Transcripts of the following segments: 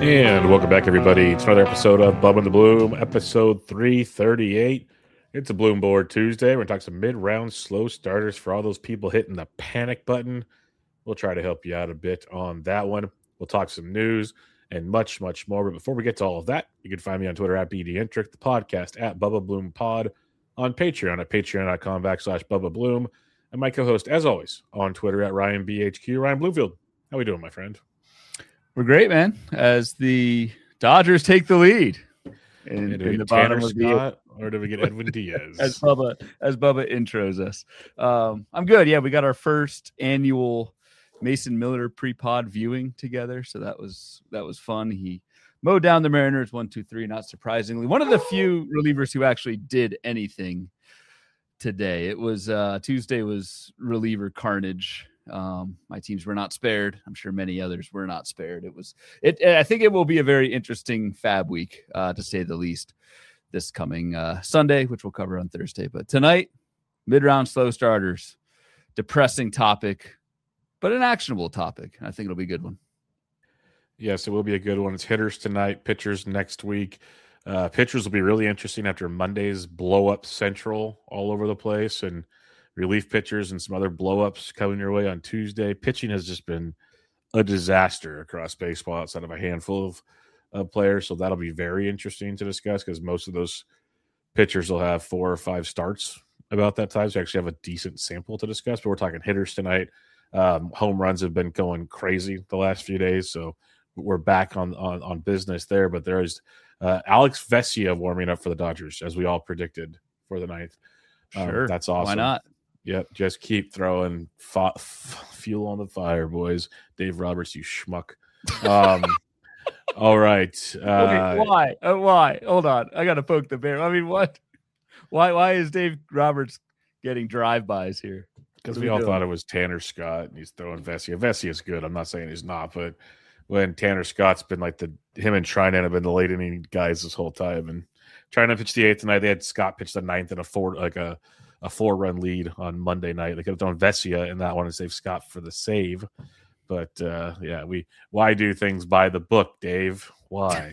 And welcome back, everybody. It's another episode of Bub and the Bloom, episode 338. It's a Bloom Board Tuesday. We're going to talk some mid-round slow starters for all those people hitting the panic button. We'll try to help you out a bit on that one. We'll talk some news and much, much more. But before we get to all of that, you can find me on Twitter at BDintric, the podcast at Bubba Bloom Pod, on Patreon at patreon.com/Bubba Bloom, and my co-host, as always, on Twitter at RyanBHQ. Ryan Bloomfield, how we doing, my friend? We're great, man. As the Dodgers take the lead in the bottom of the or do we get Edwin Diaz? as Bubba intros us. I'm good. Yeah, we got our first annual Mason Miller pre-pod viewing together, so that was fun. He mowed down the Mariners 1-2-3. Not surprisingly, one of the few relievers who actually did anything today. It was Tuesday was reliever carnage. My teams were not spared. I'm sure many others were not spared. I think it will be a very interesting Fab week, to say the least, this coming Sunday, which we'll cover on Thursday. But tonight, mid-round slow starters, depressing topic, but an actionable topic. I think it'll be a good one. Yes, it will be a good one. It's hitters tonight, pitchers next week. Pitchers will be really interesting after Monday's blow-up central all over the place, and relief pitchers and some other blow-ups coming your way on Tuesday. Pitching has just been a disaster across baseball outside of a handful of players, so that'll be very interesting to discuss because most of those pitchers will have 4 or 5 starts about that time, so we actually have a decent sample to discuss. But we're talking hitters tonight. Home runs have been going crazy the last few days, so we're back on business there. But there's Alex Vesia warming up for the Dodgers, as we all predicted for the ninth. Sure. That's awesome. Why not? Yep, just keep throwing fuel on the fire, boys. Dave Roberts, you schmuck. All right. Okay, why? Why? Hold on. I got to poke the bear. I mean, what? Why is Dave Roberts getting drive-bys here? Because we all thought it was Tanner Scott, and he's throwing Vesia. Vesia's good. I'm not saying he's not, but when Tanner Scott's been like him and Trinan have been the late inning guys this whole time, and Trinan pitched the 8th tonight. They had Scott pitch the 9th and a 4-run lead on Monday night. They could have thrown Vesia in that one and saved Scott for the save. But why do things by the book, Dave? Why?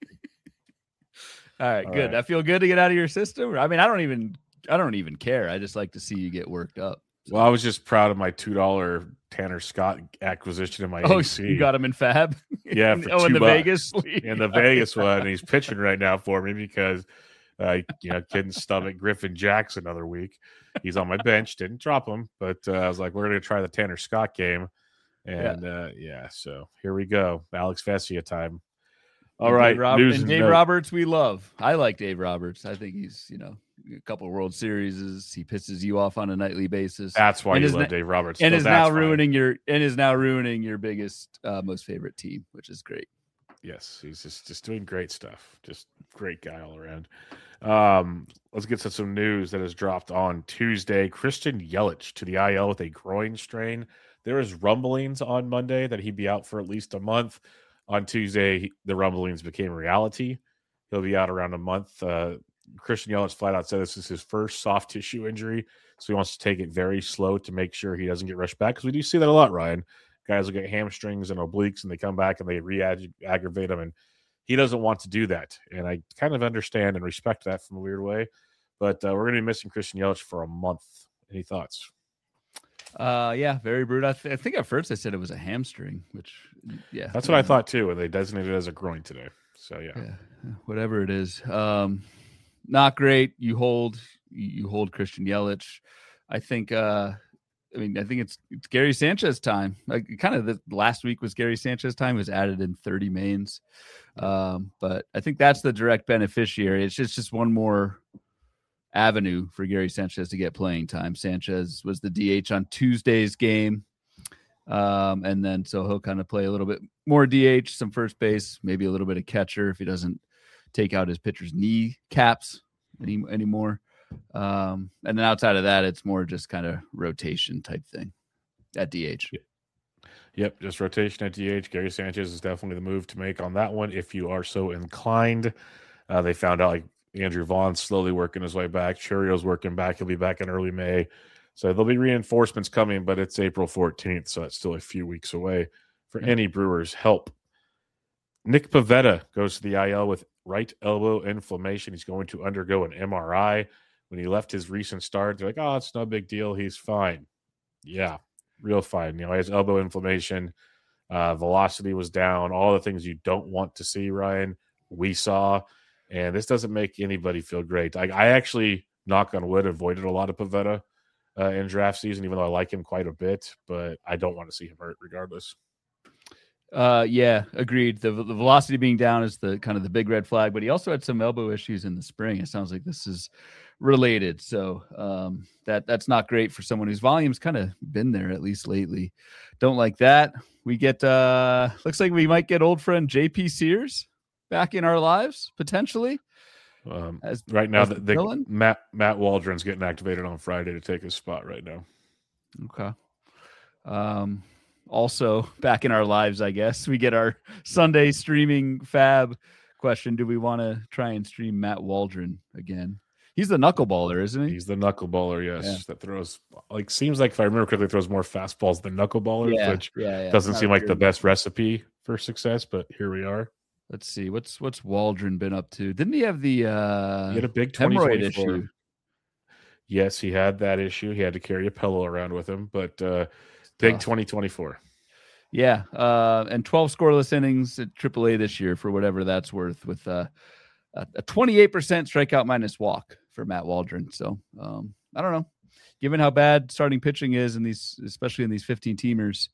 All right, good. I feel good to get out of your system. I mean, I don't even care. I just like to see you get worked up. So. Well, I was just proud of my $2 Tanner Scott acquisition in my AC. You got him in Fab? Yeah, for $2 in the Vegas league. In the Vegas one, and he's pitching right now for me because couldn't stomach Griffin Jackson another week. He's on my bench, didn't drop him, but I was like, we're going to try the Tanner Scott game. And so here we go. Alex Vesia time. All right. Dave Roberts, we love. I like Dave Roberts. I think he's, a couple of World Series. He pisses you off on a nightly basis. That's why you love Dave Roberts. And is now ruining your biggest, most favorite team, which is great. Yes, he's just doing great stuff. Just great guy all around. Let's get to some news that has dropped on Tuesday. Christian Yelich to the IL with a groin strain. There is rumblings on Monday that he'd be out for at least a month. On Tuesday, the rumblings became reality. He'll be out around a month. Christian Yelich flat out said this is his first soft tissue injury, so he wants to take it very slow to make sure he doesn't get rushed back, because we do see that a lot, Ryan. Guys will get hamstrings and obliques, and they come back and they re-aggravate them, and he doesn't want to do that. And I kind of understand and respect that from a weird way. But we're going to be missing Christian Yelich for a month. Any thoughts? Yeah, very brutal. I think at first they said it was a hamstring, which, yeah. That's what I thought too, and they designated it as a groin today. So, yeah. Whatever it is. Not great. You hold Christian Yelich. I think it's Gary Sanchez time. Like, kind of the last week was Gary Sanchez time. He was added in 30 mains. But I think that's the direct beneficiary. It's just one more avenue for Gary Sanchez to get playing time. Sanchez was the DH on Tuesday's game. And then so he'll kind of play a little bit more DH, some first base, maybe a little bit of catcher if he doesn't take out his pitcher's knee caps anymore. And then outside of that, it's more just kind of rotation type thing at DH. Yep, just rotation at DH. Gary Sanchez is definitely the move to make on that one if you are so inclined. They found out like Andrew Vaughn's slowly working his way back. Churrio's working back. He'll be back in early May. So there'll be reinforcements coming, but it's April 14th, so it's still a few weeks away for any Brewers help. Nick Pivetta goes to the IL with right elbow inflammation. He's going to undergo an MRI. When he left his recent start, they're like, "Oh, it's no big deal. He's fine." Yeah, real fine. He has elbow inflammation. Velocity was down. All the things you don't want to see, Ryan, we saw. And this doesn't make anybody feel great. I actually, knock on wood, avoided a lot of Pivetta in draft season, even though I like him quite a bit. But I don't want to see him hurt regardless. Yeah, agreed. The velocity being down is the kind of the big red flag, but he also had some elbow issues in the spring. It sounds like this is related. So that's not great for someone whose volume's kind of been there, at least lately. Don't like that. We get looks like we might get old friend JP Sears back in our lives, potentially. Right now, the Matt Waldron's getting activated on Friday to take his spot right now. Okay. Also back in our lives, I guess we get our Sunday streaming fab question. Do we want to try and stream Matt Waldron again? He's the knuckleballer, isn't he? He's the knuckleballer, yes. Yeah. That throws, seems like, if I remember correctly, throws more fastballs than knuckleballers, which doesn't seem like the best recipe for success, but here we are. Let's see. What's Waldron been up to? Didn't he have the he had a big hemorrhoid issue? Yes, he had that issue. He had to carry a pillow around with him, but big 2024. Yeah, and 12 scoreless innings at AAA this year, for whatever that's worth, with a 28% strikeout minus walk for Matt Waldron. So I don't know. Given how bad starting pitching is in these, especially in these 15-teamers,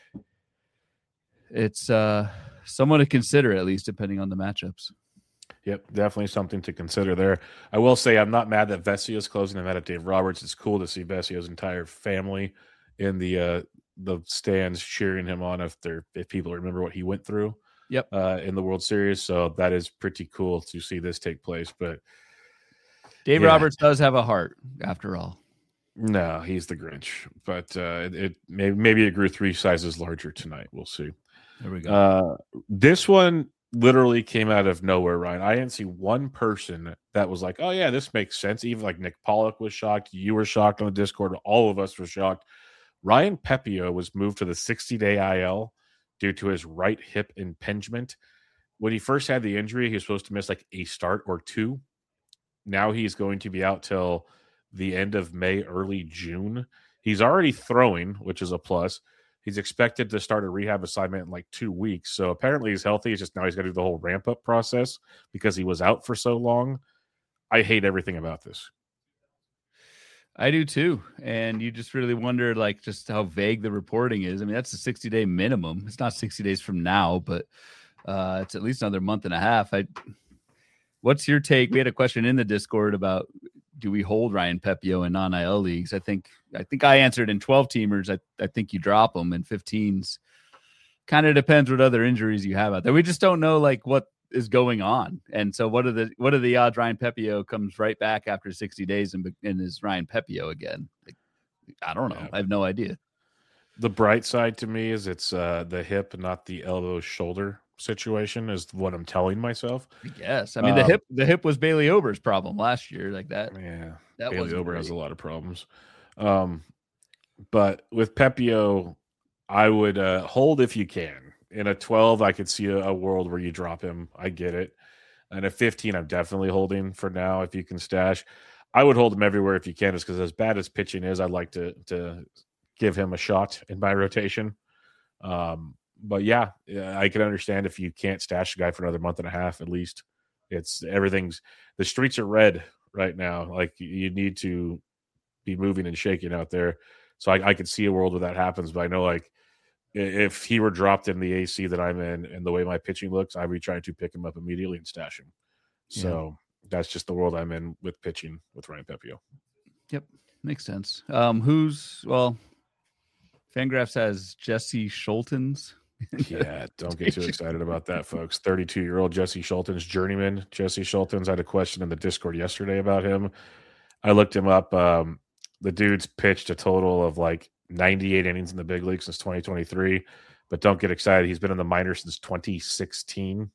it's someone to consider, at least depending on the matchups. Yep, definitely something to consider there. I will say I'm not mad that Vesio's closing. I'm mad at Dave Roberts. It's cool to see Vesio's entire family in the stands cheering him on if people remember what he went through. Yep. In the World Series. So that is pretty cool to see this take place. But Dave Roberts does have a heart, after all. No, he's the Grinch. But it maybe it grew 3 sizes larger tonight. We'll see. There we go. This one literally came out of nowhere, Ryan. I didn't see one person that was like, "Oh yeah, this makes sense." Even like Nick Pollock was shocked. You were shocked on the Discord. All of us were shocked. Ryan Pepiot was moved to the 60-day IL due to his right hip impingement. When he first had the injury, he was supposed to miss like a start or 2. Now he's going to be out till the end of May, early June. He's already throwing, which is a plus. He's expected to start a rehab assignment in like 2 weeks. So apparently he's healthy. It's just now he's got to do the whole ramp-up process because he was out for so long. I hate everything about this. I do too. And you just really wonder, like, just how vague the reporting is. I mean, that's a 60-day minimum. It's not 60 days from now, but it's at least another month and a half. What's your take? We had a question in the Discord about, do we hold Ryan Pepiot in non-IL leagues? I think I answered in 12-teamers. I think you drop them. In 15s, kind of depends what other injuries you have out there. We just don't know like what is going on. And so what are the odds Ryan Pepiot comes right back after 60 days and is Ryan Pepiot again? Like, I don't know. Yeah. I have no idea. The bright side to me is it's the hip, not the elbow shoulder situation, is what I'm telling myself. I guess. I mean, the hip was Bailey Ober's problem last year, like that. Yeah, that Bailey Ober has a lot of problems. But with Pepiot, I would hold if you can. In a 12, I could see a world where you drop him. I get it. And a 15, I'm definitely holding for now if you can stash. I would hold him everywhere if you can, just because as bad as pitching is, I'd like to give him a shot in my rotation. But yeah, I can understand if you can't stash a guy for another month and a half at least. The streets are red right now. Like, you need to be moving and shaking out there. So I could see a world where that happens, but I know, like, if he were dropped in the AC that I'm in and the way my pitching looks, I'd be trying to pick him up immediately and stash him. So that's just the world I'm in with pitching with Ryan Pepiot. Yep. Makes sense. Fangraphs has Jesse Schultens. Yeah, don't get too excited about that, folks. 32-year-old Jesse Schultens, journeyman Jesse Schultens. I had a question in the Discord yesterday about him. I looked him up. The dude's pitched a total of like 98 innings in the big league since 2023, but don't get excited. He's been in the minors since 2016.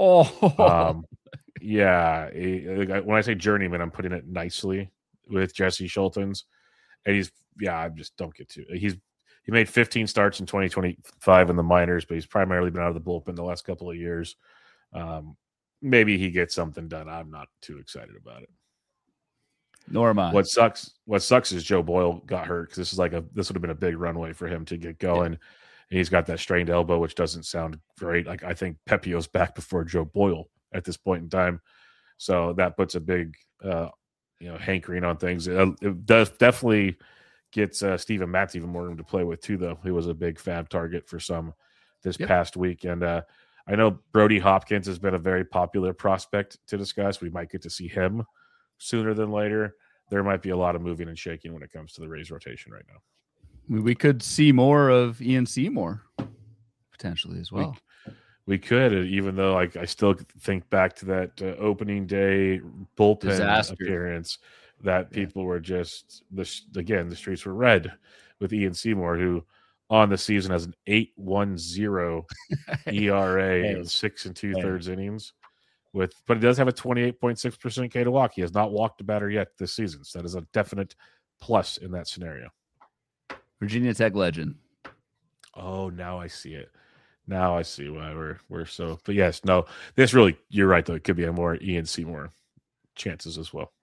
Yeah. When I say journeyman, I'm putting it nicely with Jesse Schultens. And I just don't get to. He made 15 starts in 2025 in the minors, but he's primarily been out of the bullpen the last couple of years. Maybe he gets something done. I'm not too excited about it. Nor am I. What sucks is Joe Boyle got hurt, because this would have been a big runway for him to get going. Yeah. And he's got that strained elbow, which doesnesn't sound great. Like, I think Pepio's back before Joe Boyle at this point in time. So that puts a big hankering on things. It does definitely gets Steven Matz even more room to play with too, though. He was a big fab target for some this past week. And I know Brody Hopkins has been a very popular prospect to discuss. We might get to see him sooner than later. There might be a lot of moving and shaking when it comes to the Rays rotation right now. We could see more of Ian Seymour potentially as well. We could, even though I still think back to that opening day bullpen appearance that people were just, the streets were red with Ian Seymour, who on the season has an 8.10 ERA in 6 2/3 innings. But he does have a 28.6% K to walk. He has not walked a batter yet this season. So that is a definite plus in that scenario. Virginia Tech legend. Oh, now I see it. Now I see why we're so. But yes, no, this really, you're right, though. It could be a more Ian Seymour chances as well.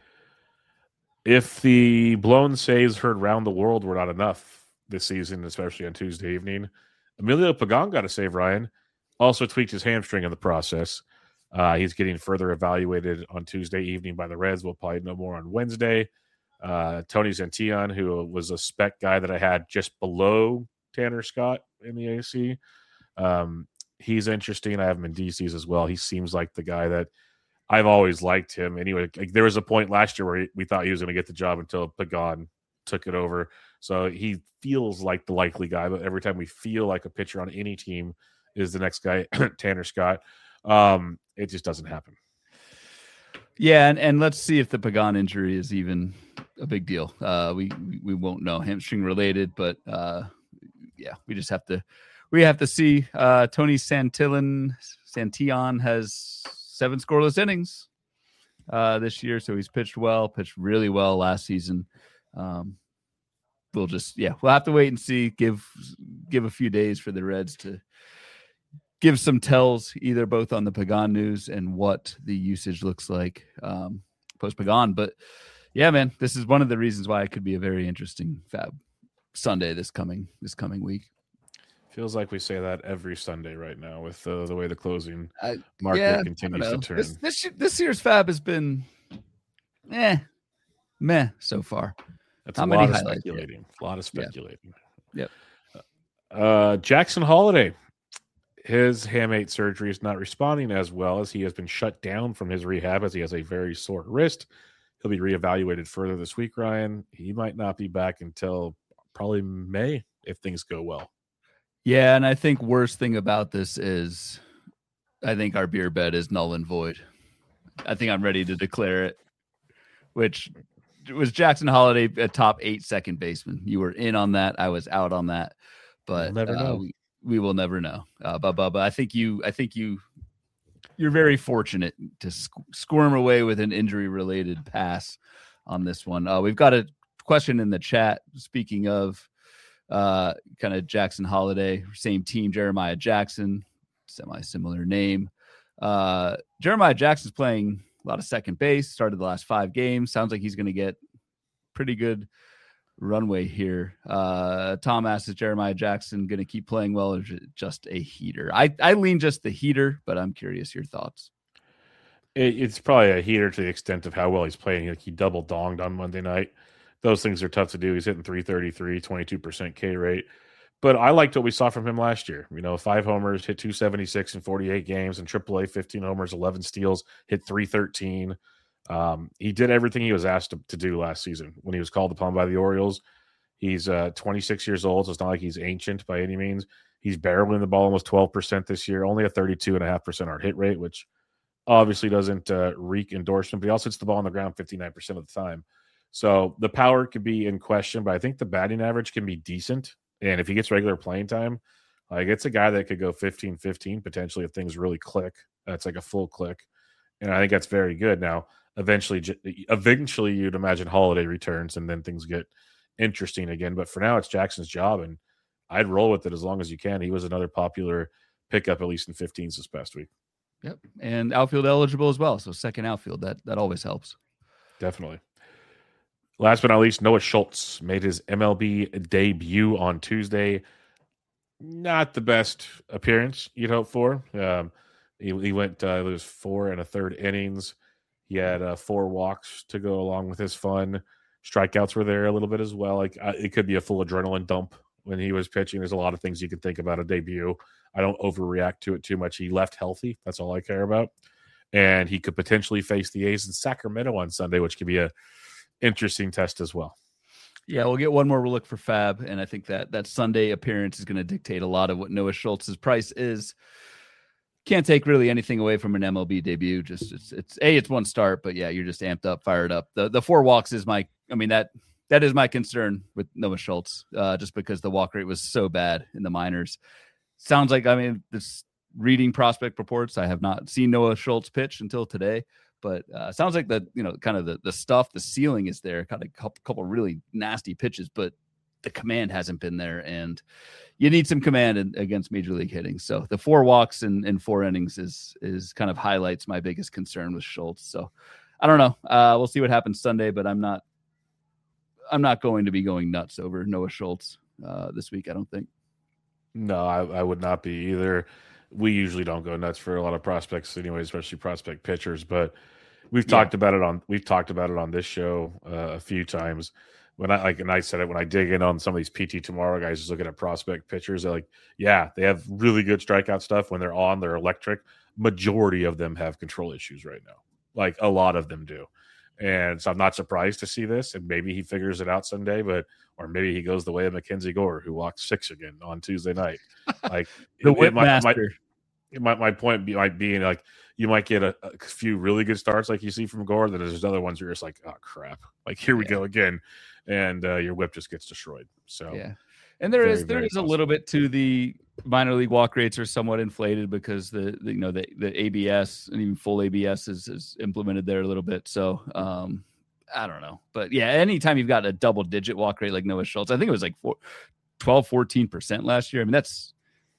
If the blown saves heard round the world were not enough this season, especially on Tuesday evening, Emilio Pagan got a save, Ryan. Also tweaked his hamstring in the process. He's getting further evaluated on Tuesday evening by the Reds. We'll probably know more on Wednesday. Tony Santillan, who was a spec guy that I had just below Tanner Scott in the AC. He's interesting. I have him in DCs as well. He seems like the guy that I've always liked him. Anyway, there was a point last year where we thought he was going to get the job until Pagan took it over. So he feels like the likely guy, but every time we feel like a pitcher on any team is the next guy, Tanner Scott, it just doesn't happen. Yeah, and let's see if the Pagan injury is even a big deal. We won't know, hamstring related, but we just have to see. Tony Santillan has 7 scoreless innings this year, so he's pitched really well last season. We'll have to wait and see. Give a few days for the Reds to give some tells, either both on the Pagan news and what the usage looks like post Pagan. But yeah, man, this is one of the reasons why it could be a very interesting Fab Sunday this coming week. Feels like we say that every Sunday right now with the way the closing market continues to turn. This year's Fab has been meh so far. That's a lot of speculating. Yep. Jackson Holliday, his hamate surgery is not responding as well, as he has been shut down from his rehab as he has a very sore wrist. He'll be reevaluated further this week, Ryan. He might not be back until probably May if things go well. Yeah, and I think worst thing about this is I think our beer bet is null and void. I think I'm ready to declare it, which was Jackson Holliday, a top 8 second baseman. You were in on that. I was out on that, but we'll never know. We will never know. But I think you're very fortunate to squirm away with an injury related pass on this one. We've got a question in the chat. Speaking of kind of Jackson Holliday, same team, Jeremiah Jackson, semi-similar name. Jeremiah Jackson's playing a lot of second base, started the last 5 games. Sounds like he's going to get pretty good runway here. Tom asks, is Jeremiah Jackson going to keep playing well, or is it just a heater? I lean just the heater, but I'm curious your thoughts. It's probably a heater to the extent of how well he's playing. Like, he double donged on Monday night. Those things are tough to do. He's hitting 333, 22% K rate. But I liked what we saw from him last year. 5 homers, hit 276 in 48 games, and AAA, 15 homers, 11 steals, hit 313. He did everything he was asked to do last season when he was called upon by the Orioles. He's 26 years old, so it's not like he's ancient by any means. He's barreling the ball almost 12% this year, only a 32.5% hard hit rate, which obviously doesn't reek endorsement, but he also hits the ball on the ground 59% of the time. So the power could be in question, but I think the batting average can be decent. And if he gets regular playing time, it's a guy that could go 15-15 potentially if things really click. That's like a full click. And I think that's very good. Now, eventually you'd imagine Holiday returns and then things get interesting again. But for now, it's Jackson's job, and I'd roll with it as long as you can. He was another popular pickup, at least in 15s this past week. Yep, and outfield eligible as well. So second outfield, that always helps. Definitely. Last but not least, Noah Schultz made his MLB debut on Tuesday. Not the best appearance you'd hope for. He went it was 4 1/3 innings. He had 4 walks to go along with his fun. Strikeouts were there a little bit as well. Like it could be a full adrenaline dump when he was pitching. There's a lot of things you could think about a debut. I don't overreact to it too much. He left healthy. That's all I care about. And he could potentially face the A's in Sacramento on Sunday, which could be a interesting test as well. Yeah, we'll get one more look for Fab, and I think that Sunday appearance is going to dictate a lot of what Noah Schultz's price is. Can't take really anything away from an MLB debut. Just it's one start, but yeah, you're just amped up, fired up. The 4 walks is that is my concern with Noah Schultz, just because the walk rate was so bad in the minors. Sounds like this reading prospect reports. I have not seen Noah Schultz pitch until today. But sounds like the stuff, the ceiling is there, kind of a couple really nasty pitches, but the command hasn't been there, and you need some command against major league hitting. So the 4 walks in 4 innings is kind of highlights my biggest concern with Schultz. So I don't know. We'll see what happens Sunday, but I'm not going to be going nuts over Noah Schultz this week, I don't think. No, I would not be either. We usually don't go nuts for a lot of prospects anyway, especially prospect pitchers, but we've talked about it on this show a few times. When I said it, when I dig in on some of these PT Tomorrow guys just looking at prospect pitchers, they're like, yeah, they have really good strikeout stuff. When they're on, they're electric. Majority of them have control issues right now. Like a lot of them do. And so I'm not surprised to see this, and maybe he figures it out someday, or maybe he goes the way of Mackenzie Gore, who walked 6 again on Tuesday night. Like the whip master. My point might be like you might get a few really good starts like you see from Gore, then there's other ones where you're just like, oh crap, like here we go again, and your whip just gets destroyed. So yeah, and there is a little bit to the minor league walk rates are somewhat inflated because the ABS and even full ABS is implemented there a little bit. So I don't know, but yeah, anytime you've got a double digit walk rate like Noah Schultz, I think it was like 14% last year. I mean that's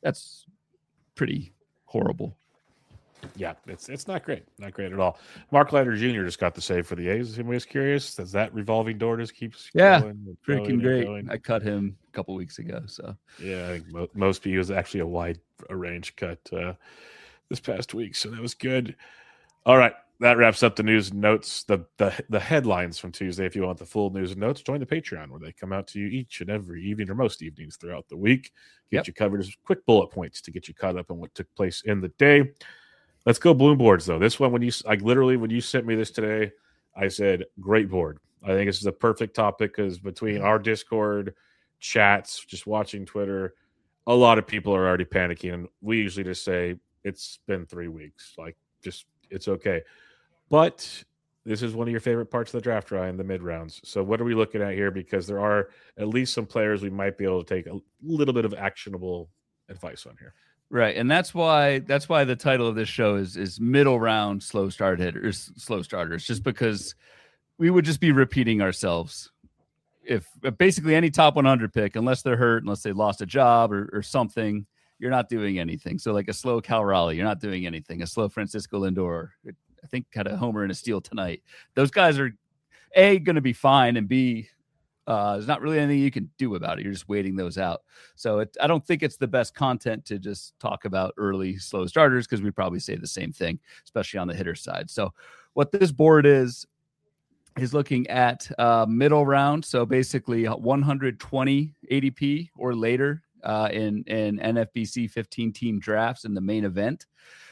pretty horrible. Yeah, it's not great. Not great at all. Mark Leiter Jr. just got the save for the A's. Anybody's curious? Does that revolving door just keeps going, freaking great. I cut him a couple weeks ago. So yeah, I think most of you was actually a wide range cut this past week. So that was good. All right. That wraps up the news and notes, the headlines from Tuesday. If you want the full news and notes, join the Patreon where they come out to you each and every evening or most evenings throughout the week. Get you covered as quick bullet points to get you caught up on what took place in the day. Let's go Bloom boards, though. This one, when you sent me this today, I said, great board. I think this is a perfect topic because between our Discord chats, just watching Twitter, a lot of people are already panicking. And we usually just say, it's been 3 weeks. Like, just, it's okay. But this is one of your favorite parts of the draft, Ryan, the mid rounds. So what are we looking at here? Because there are at least some players we might be able to take a little bit of actionable advice on here. Right. And that's why the title of this show is middle round slow starters, just because we would just be repeating ourselves. If basically any top 100 pick, unless they're hurt, unless they lost a job or something, you're not doing anything. So like a slow Cal Raleigh, you're not doing anything. A slow Francisco Lindor, I think had a homer and a steal tonight. Those guys are A, going to be fine, and B, there's not really anything you can do about it. You're just waiting those out. So I don't think it's the best content to just talk about early slow starters because we'd probably say the same thing, especially on the hitter side. So what this board is looking at middle round. So basically 120 ADP or later in NFBC 15-team drafts in the main event.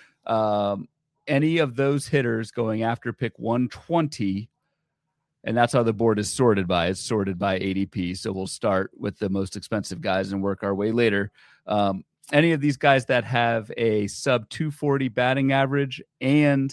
Any of those hitters going after pick 120, and that's how the board is sorted by. It's sorted by ADP. So we'll start with the most expensive guys and work our way later. Any of these guys that have a sub 240 batting average and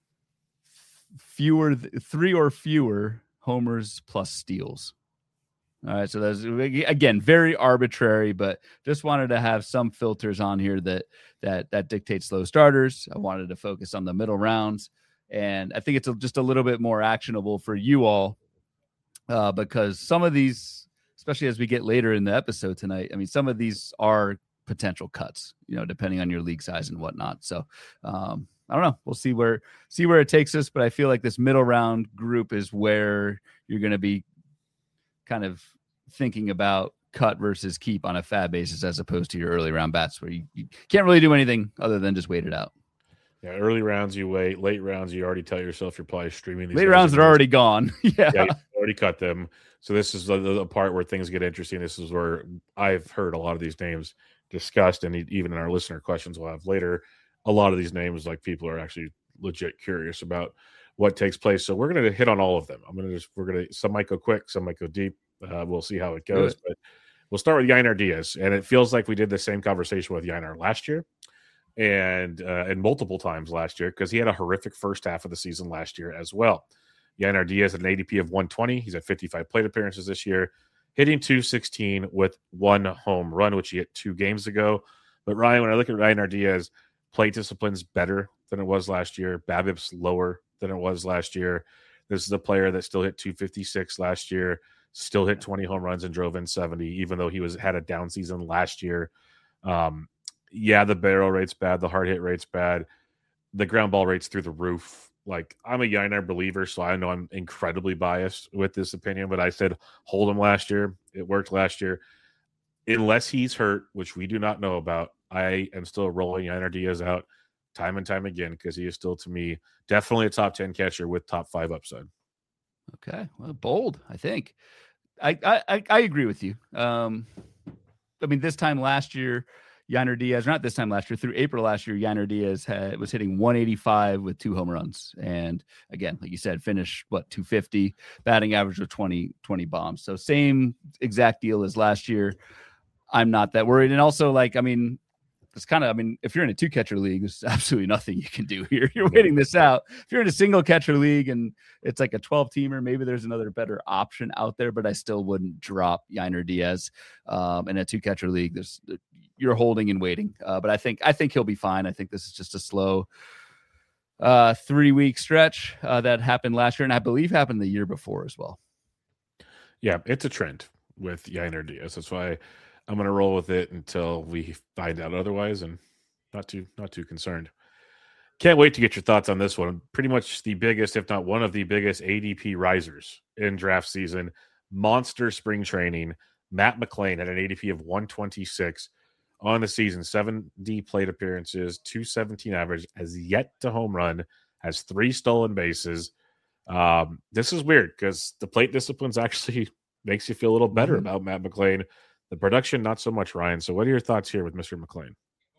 3 or fewer homers plus steals. All right. So that's, again, very arbitrary, but just wanted to have some filters on here that dictate slow starters. I wanted to focus on the middle rounds. And I think it's just a little bit more actionable for you all because some of these especially as we get later in the episode tonight. I mean, some of these are potential cuts, depending on your league size and whatnot. So I don't know. We'll see where it takes us. But I feel like this middle round group is where you're going to be kind of thinking about cut versus keep on a fab basis, as opposed to your early round bats where you can't really do anything other than just wait it out. Yeah, early rounds you wait. Late rounds you already tell yourself you're probably streaming these. Late rounds are already gone. Yeah, you already cut them. So this is the part where things get interesting. This is where I've heard a lot of these names discussed, and even in our listener questions we'll have later, a lot of these names, like, people are actually legit curious about what takes place. So we're going to hit on all of them. Some might go quick, some might go deep. We'll see how it goes. But we'll start with Yainer Diaz, and it feels like we did the same conversation with Yainer last year. And multiple times last year, because he had a horrific first half of the season last year as well. Yainer Diaz at an ADP of 120. He's at 55 plate appearances this year, hitting .216 with 1 home run, which he hit 2 games ago. But Ryan, when I look at Yainer Diaz, plate discipline's better than it was last year. BABIP's lower than it was last year. This is a player that still hit .256 last year, still hit 20 home runs and drove in 70, even though he had a down season last year. Yeah, the barrel rate's bad. The hard hit rate's bad. The ground ball rate's through the roof. Like, I'm a Yainer believer, so I know I'm incredibly biased with this opinion, but I said hold him last year. It worked last year. Unless he's hurt, which we do not know about, I am still rolling Yainer Diaz out time and time again, because he is still, to me, definitely a top 10 catcher with top 5 upside. Okay. Well, bold, I think. I agree with you. I mean, this time last year, Yainer Diaz, not this time last year, through April last year, Yainer Diaz was hitting 185 with 2 home runs. And again, like you said, finished 250, batting average of 20 bombs. So same exact deal as last year. I'm not that worried. And also, if you're in a 2-catcher league, there's absolutely nothing you can do here. You're waiting this out. If you're in a single catcher league and it's like a 12-teamer, maybe there's another better option out there, but I still wouldn't drop Yainer Diaz. In a 2-catcher league, you're holding and waiting. But I think he'll be fine. I think this is just a slow 3-week stretch that happened last year, and I believe happened the year before as well. Yeah, it's a trend with Yainer Diaz. That's why I'm going to roll with it until we find out otherwise, and not too concerned. Can't wait to get your thoughts on this one. Pretty much the biggest, if not one of the biggest, ADP risers in draft season. Monster spring training. Matt McLain at an ADP of 126 on the season. 70 plate appearances, .217 average, has yet to home run, has 3 stolen bases. This is weird because the plate disciplines actually makes you feel a little better about Matt McLain. The production, not so much, Ryan. So what are your thoughts here with Mr. McLain?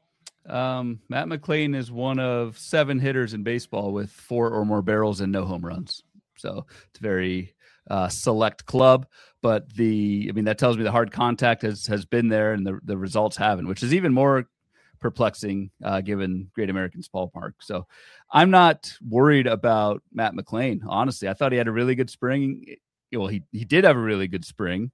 Matt McLain is one of 7 hitters in baseball with 4 or more barrels and no home runs. So it's a very select club, but that tells me the hard contact has been there and the results haven't, which is even more perplexing given Great American's ballpark. So I'm not worried about Matt McLain. Honestly, I thought he had a really good spring. Well, he did have a really good spring.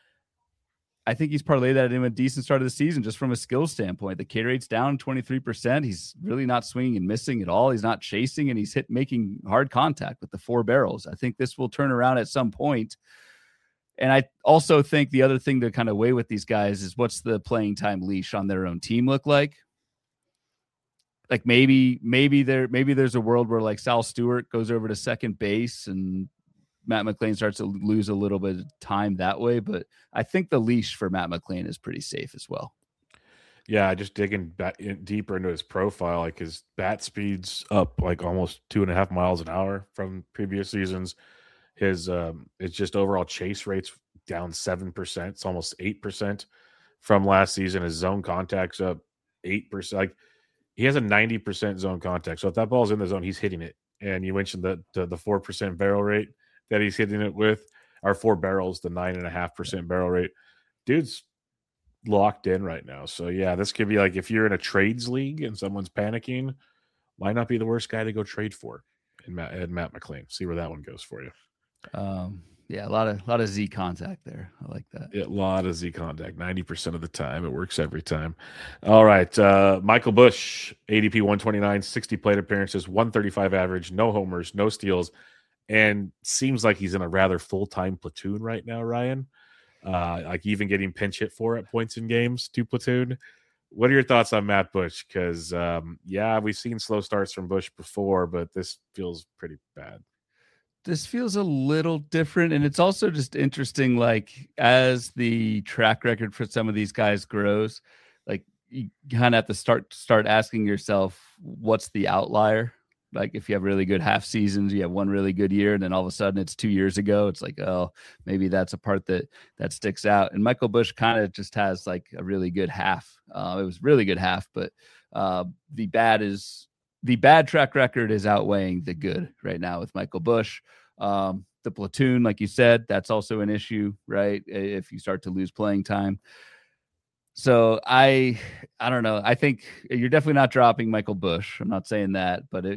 I think he's parlayed that into a decent start of the season just from a skill standpoint. The K rate's down 23%. He's really not swinging and missing at all. He's not chasing, and he's making hard contact with the 4 barrels. I think this will turn around at some point. And I also think the other thing to kind of weigh with these guys is what's the playing time leash on their own team look like? Like maybe there's a world where like Sal Stewart goes over to second base and Matt McLain starts to lose a little bit of time that way, but I think the leash for Matt McLain is pretty safe as well. Yeah, just digging deeper into his profile, like his bat speed's up like almost 2.5 miles an hour from previous seasons. His it's just overall chase rates down 7%. It's almost 8% from last season. His zone contact's up 8%. Like he has a 90% zone contact. So if that ball's in the zone, he's hitting it. And you mentioned the 4% barrel rate that he's hitting it with, our 4 barrels, the 9.5% barrel rate. Dude's locked in right now. So yeah, this could be like if you're in a trades league and someone's panicking, might not be the worst guy to go trade for in Matt McLain. See where that one goes for you. Yeah, a lot of Z contact there. I like that. Yeah, a lot of Z contact. 90% of the time. It works every time. All right. Michael Busch, ADP 129, 60 plate appearances, 135 average, no homers, no steals, and seems like he's in a rather full-time platoon right now, Ryan. like even getting pinch hit for at points in games to platoon. What are your thoughts on Matt Bush? Because, yeah, we've seen slow starts from Bush before, but this feels pretty bad. This feels a little different, and it's also just interesting, like, as the track record for some of these guys grows, like, you kind of have to start asking yourself, what's the outlier? Like, if you have really good half seasons, you have one really good year, and then all of a sudden it's 2 years ago, it's like, oh, maybe that's a part that sticks out. And Michael Bush kind of just has like a really good half. It was really good half, but the bad track record is outweighing the good right now with Michael Bush. The platoon, like you said, that's also an issue, right? If you start to lose playing time. So I don't know. I think you're definitely not dropping Michael Bush. I'm not saying that, but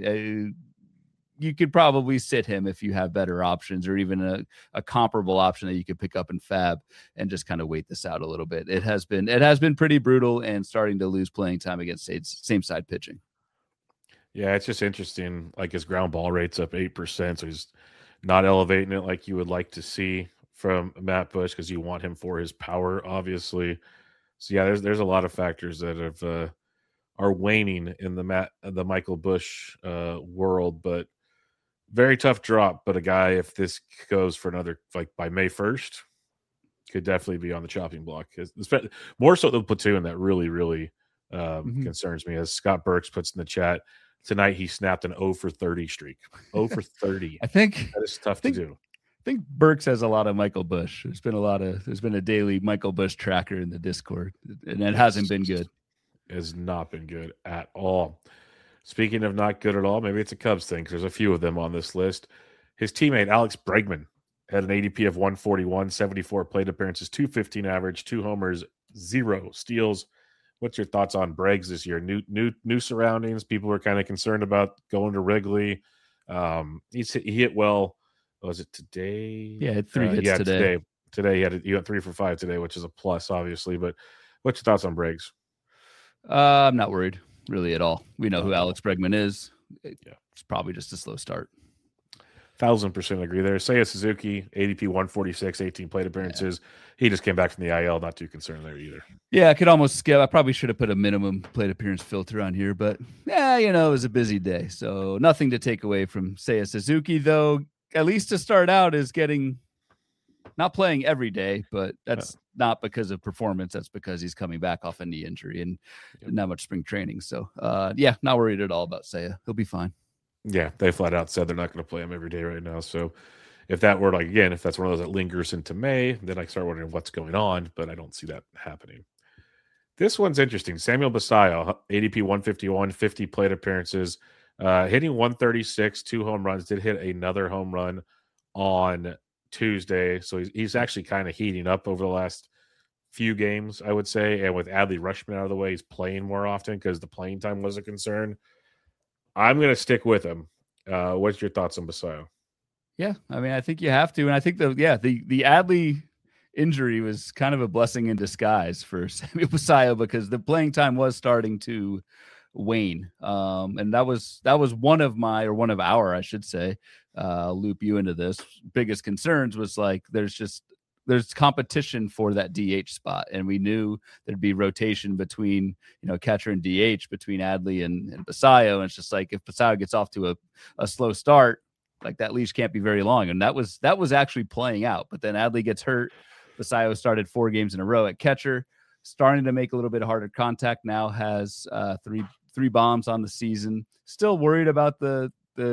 you could probably sit him if you have better options, or even a comparable option that you could pick up in Fab and just kind of wait this out a little bit. It has been pretty brutal and starting to lose playing time against same side pitching. Yeah, it's just interesting. Like his ground ball rate's up 8%, so he's not elevating it like you would like to see from Matt Bush, because you want him for his power, obviously. So yeah, there's a lot of factors that have are waning in the Michael Bush world, but very tough drop. But a guy, if this goes for another, like by May 1st, could definitely be on the chopping block. More so the platoon that really concerns me. As Scott Burks puts in the chat tonight, he snapped an 0 for 30 streak. 0 for 30. I think that is tough to do. I think Burks has a lot of Michael Bush. There's been a daily Michael Bush tracker in the Discord, and it hasn't been good. It has not been good at all. Speaking of not good at all, maybe it's a Cubs thing, because there's a few of them on this list. His teammate Alex Bregman had an ADP of 141, 74 plate appearances, 215 average, 2 homers, 0 steals. What's your thoughts on Breggs this year? New surroundings. People were kind of concerned about going to Wrigley. He hit well. Was it today? Yeah, had 3 hits today. Today he got 3 for 5 today, which is a plus, obviously. But what's your thoughts on Breggs? I'm not worried really at all. We know who Alex Bregman is. It's probably just a slow start. 1,000% agree there. Seiya Suzuki, ADP 146, 18 plate appearances. Yeah. He just came back from the IL. Not too concerned there either. Yeah, I could almost skip. I probably should have put a minimum plate appearance filter on here, but it was a busy day. So nothing to take away from Seiya Suzuki, though. At least to start out is not playing every day, but that's not because of performance. That's because he's coming back off a knee injury and not much spring training. So, not worried at all about Seiya. He'll be fine. Yeah, they flat out said they're not going to play him every day right now. So if that were if that's one of those that lingers into May, then I start wondering what's going on, but I don't see that happening. This one's interesting. Samuel Basallo, ADP 151, 50 plate appearances, hitting 136, 2 home runs, did hit another home run on Tuesday. So he's actually kind of heating up over the last few games, I would say. And with Adley Rutschman out of the way, he's playing more often because the playing time was a concern. I'm going to stick with him. What's your thoughts on Basallo? Yeah, I mean, I think you have to. And I think the Adley injury was kind of a blessing in disguise for Samuel Basallo, because the playing time was starting to wane. And that was one of our, I should say, loop you into this, biggest concerns was like, there's competition for that DH spot. And we knew there'd be rotation between, catcher and DH between Adley and Basallo. And it's just like, if Basallo gets off to a slow start, like that leash can't be very long. And that was actually playing out. But then Adley gets hurt. Basallo started 4 games in a row at catcher, starting to make a little bit harder contact. Now has three bombs on the season. Still worried about the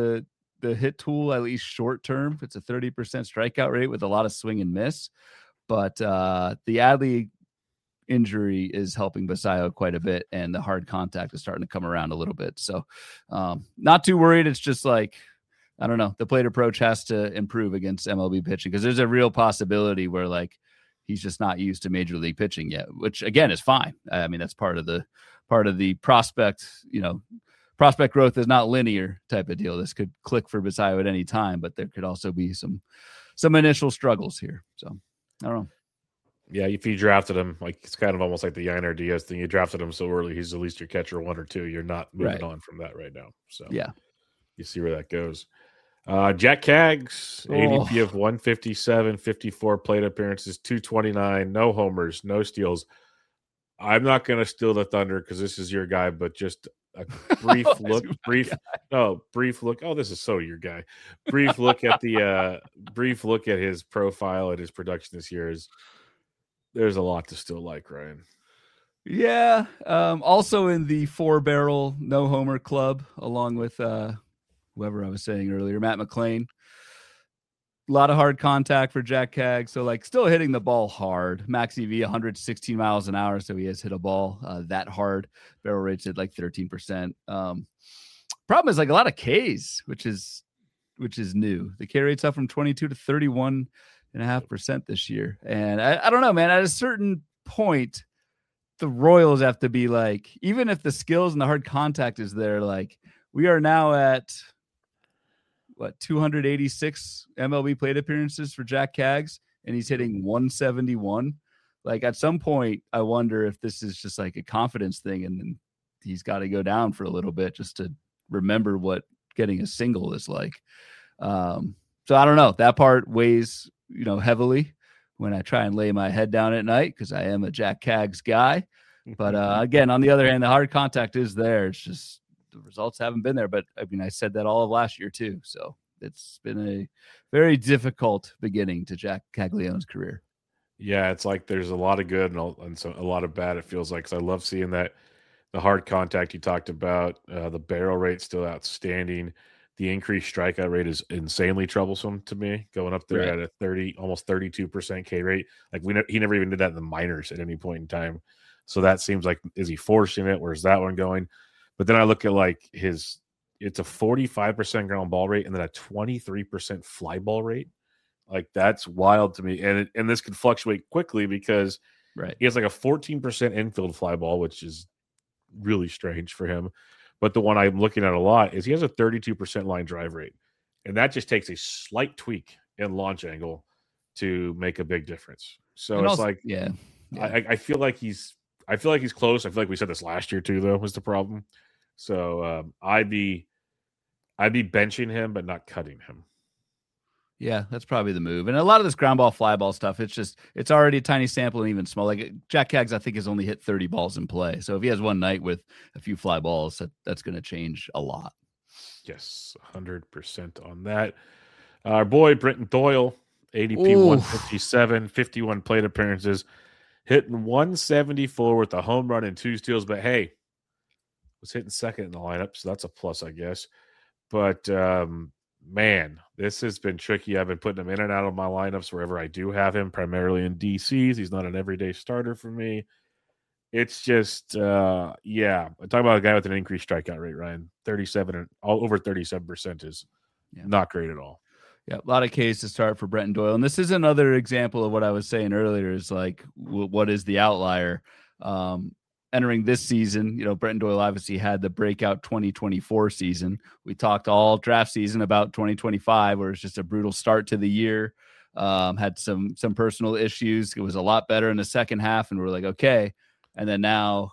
hit tool, at least short term. It's a 30% strikeout rate with a lot of swing and miss. But the Adley injury is helping Basallo quite a bit, and the hard contact is starting to come around a little bit. So not too worried. It's just like, I don't know, the plate approach has to improve against MLB pitching, because there's a real possibility where like he's just not used to major league pitching yet, which again is fine. I mean, that's part of the prospect, prospect growth is not linear type of deal. This could click for Basallo at any time, but there could also be some initial struggles here. So I don't know. Yeah, if you drafted him, like it's kind of almost like the Yainer Diaz thing. You drafted him so early, he's at least your catcher 1 or 2. You're not moving on from that right now. So yeah, you see where that goes. Jack Kaggs, ADP Oh. of 157, 54 plate appearances, 229, no homers, no steals. I'm not going to steal the thunder because this is your guy, but just a brief look, brief look. Oh, this is so your guy. Brief look at his profile and his production this year is there's a lot to still like, Ryan. Yeah. Also in the 4-barrel no homer club, along with whoever I was saying earlier, Matt McLean. A lot of hard contact for Jack Kaggs. So, like, still hitting the ball hard. Max EV 116 miles an hour. So he has hit a ball that hard. Barrel rates at like 13%. Problem is, like, a lot of Ks, which is new. The K rate's up from 22 to 31.5% this year. And I don't know, man. At a certain point, the Royals have to be like, even if the skills and the hard contact is there, like, we are now at 286 MLB plate appearances for Jack Kaggs, and he's hitting 171. Like, at some point, I wonder if this is just like a confidence thing, and then he's got to go down for a little bit just to remember what getting a single is like. So I don't know. That part weighs, heavily when I try and lay my head down at night because I am a Jack Kaggs guy. But again, on the other hand, the hard contact is there. It's just the results haven't been there. But I mean, I said that all of last year too. So it's been a very difficult beginning to Jack Cagliano's career. Yeah, it's like there's a lot of good and a lot of bad, it feels like. Because I love seeing that the hard contact you talked about, the barrel rate still outstanding. The increased strikeout rate is insanely troublesome to me, going up there at a almost 32% K rate. Like he never even did that in the minors at any point in time. So that seems like, is he forcing it? Where's that one going? But then I look at like it's a 45% ground ball rate and then a 23% fly ball rate. Like, that's wild to me. And this could fluctuate quickly because he has like a 14% infield fly ball, which is really strange for him. But the one I'm looking at a lot is he has a 32% line drive rate. And that just takes a slight tweak in launch angle to make a big difference. So and it's also, I feel like he's close. I feel like we said this last year too, though, was the problem. So I'd be benching him, but not cutting him. Yeah, that's probably the move. And a lot of this ground ball, fly ball stuff, it's already a tiny sample and even small. Like Jack Kaggs, I think, has only hit 30 balls in play. So if he has one night with a few fly balls, that's going to change a lot. Yes, 100% on that. Our boy, Brenton Doyle, ADP 157, 51 plate appearances, hitting 174 with a home run and 2 steals. But hey, was hitting second in the lineup, so that's a plus, I guess. But man, this has been tricky. I've been putting him in and out of my lineups wherever I do have him, primarily in DCs. He's not an everyday starter for me. It's just, I'm talking about a guy with an increased strikeout rate, Ryan. 37, all over 37% is not great at all. Yeah, a lot of Ks to start for Brenton Doyle. And this is another example of what I was saying earlier is like, what is the outlier? Entering this season, Brenton Doyle obviously had the breakout 2024 season. We talked all draft season about 2025, where it's just a brutal start to the year. Had some personal issues. It was a lot better in the second half, and we're like, okay. And then now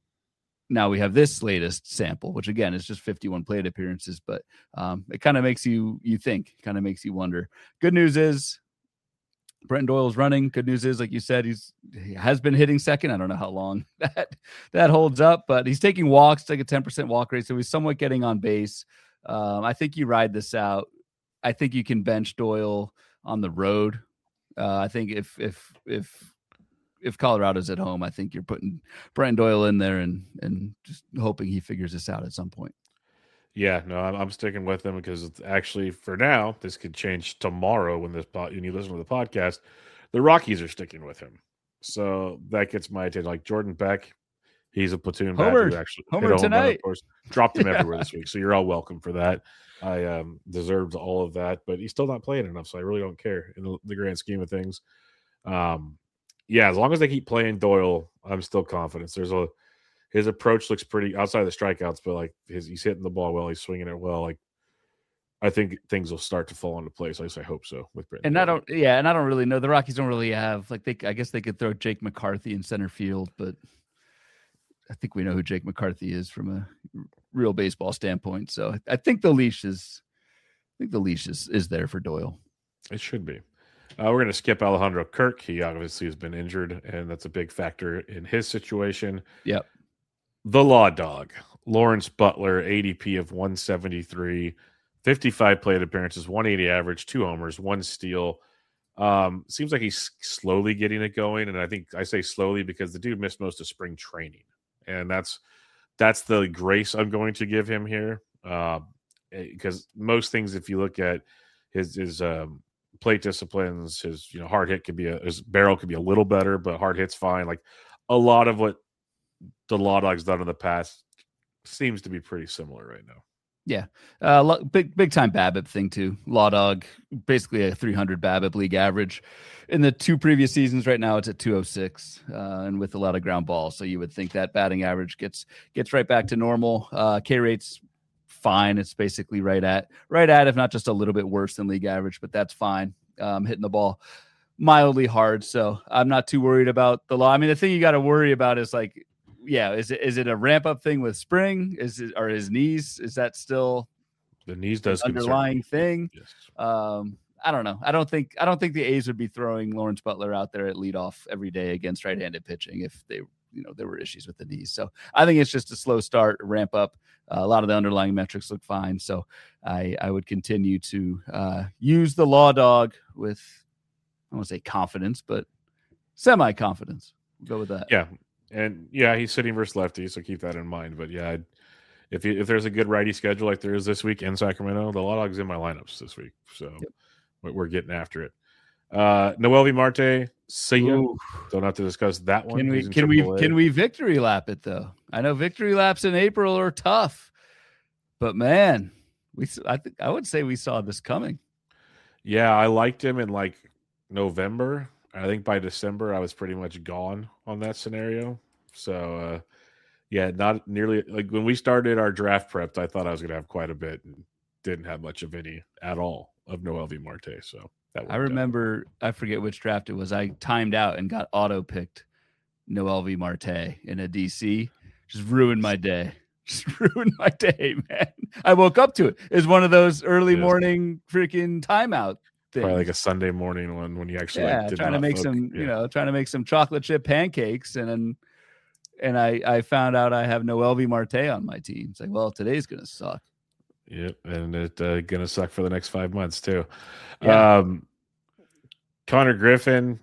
we have this latest sample, which again is just 51 plate appearances, but it kind of makes you think, kind of makes you wonder. Good news is Brenton Doyle's running. Good news is, like you said, he has been hitting second. I don't know how long that holds up, but he's taking walks, like a 10% walk rate. So he's somewhat getting on base. I think you ride this out. I think you can bench Doyle on the road. I think if Colorado's at home, I think you're putting Brenton Doyle in there and just hoping he figures this out at some point. Yeah, no, I'm sticking with him because it's actually, for now, this could change tomorrow when you listen to the podcast. The Rockies are sticking with him, so that gets my attention. Like Jordan Beck, he's a platoon bat who actually hit a home run, of course, dropped him everywhere this week. So you're all welcome for that. I deserved all of that, but he's still not playing enough, so I really don't care in the grand scheme of things. As long as they keep playing Doyle, I'm still confident. His approach looks pretty outside of the strikeouts, but like he's hitting the ball well, he's swinging it well. Like I think things will start to fall into place. At least I hope so with Brenton. And I don't really know. The Rockies don't really have I guess they could throw Jake McCarthy in center field, but I think we know who Jake McCarthy is from a real baseball standpoint. So I think the leash is think the leash is there for Doyle. It should be. We're going to skip Alejandro Kirk. He obviously has been injured, and that's a big factor in his situation. Yep. The Law Dog, Lawrence Butler, ADP of 173, 55 plate appearances, 180 average, 2 homers, 1 steal. Seems like he's slowly getting it going, and I think I say slowly because the dude missed most of spring training, and that's the grace I'm going to give him here. Because most things, if you look at his plate disciplines, his hard hit his barrel could be a little better, but hard hit's fine. Like a lot of what the Law Dog's done in the past seems to be pretty similar right now. Yeah. Big time BABIP thing too. Law Dog, basically a 300 BABIP league average. In the 2 previous seasons, right now it's at 206, and with a lot of ground balls. So you would think that batting average gets right back to normal. K rate's fine. It's basically right at, if not just a little bit worse than league average, but that's fine. Hitting the ball mildly hard. So I'm not too worried about the Law. I mean, the thing you got to worry about is like, is it a ramp up thing with spring? Or his knees? Is that still the knees does underlying thing? Yes. I don't know. I don't think the A's would be throwing Lawrence Butler out there at leadoff every day against right-handed pitching if there were issues with the knees. So I think it's just a slow start, ramp up. A lot of the underlying metrics look fine. So I would continue to use the Law Dog with, I won't say confidence, but semi-confidence. We'll go with that. Yeah. And he's sitting versus lefty, so keep that in mind. But yeah, if there's a good righty schedule like there is this week in Sacramento, the Law Dog's in my lineups this week. So we're getting after it. Noelvi Marte, see ya. Don't have to discuss that one. Can we victory lap it though? I know victory laps in April are tough, but man, I would say we saw this coming. Yeah, I liked him in like November. I think by December I was pretty much gone on that scenario. So not nearly like when we started our draft preps, I thought I was going to have quite a bit and didn't have much of any at all of Noelvi Marte. So I remember, I forget which draft it was. I timed out and got auto picked Noelvi Marte in a DC. Just ruined my day. Man. I woke up to it. It's one of those early morning freaking timeout things. Probably like a Sunday morning one when you actually trying to make some chocolate chip pancakes, and I found out I have Noelvi Marte on my team. It's like, well, today's gonna suck. Yep, and it's gonna suck for the next 5 months too. Yeah. Connor Griffin,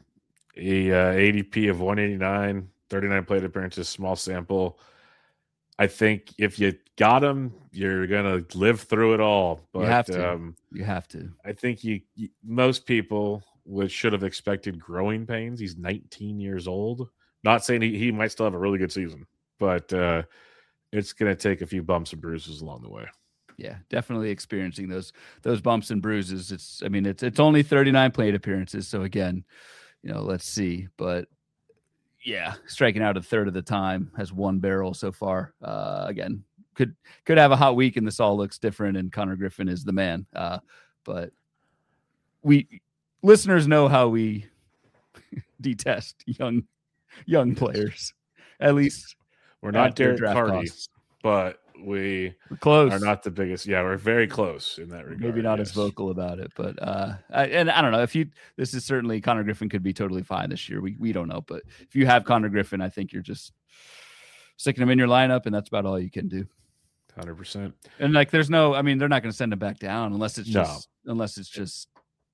ADP of 189, 39 plate appearances, small sample. I think if you got him, you're gonna live through it all. But you have to. I think most people should have expected growing pains. He's 19 years old. Not saying he might still have a really good season, but it's gonna take a few bumps and bruises along the way. Yeah, definitely experiencing those bumps and bruises. It's only 39 plate appearances, so again, let's see. But yeah, striking out a third of the time, has 1 barrel so far. Again, could have a hot week, and this all looks different. And Connor Griffin is the man. But listeners know how we detest young players. At least we're not Derek Carty, but we're close. Are not the biggest. Yeah, we're very close in that regard. Maybe not as vocal about it, but I don't know this is certainly Connor Griffin could be totally fine this year. We don't know, but if you have Connor Griffin, I think you're just sticking him in your lineup, and that's about all you can do. 100%. And like, they're not going to send him back down unless it's just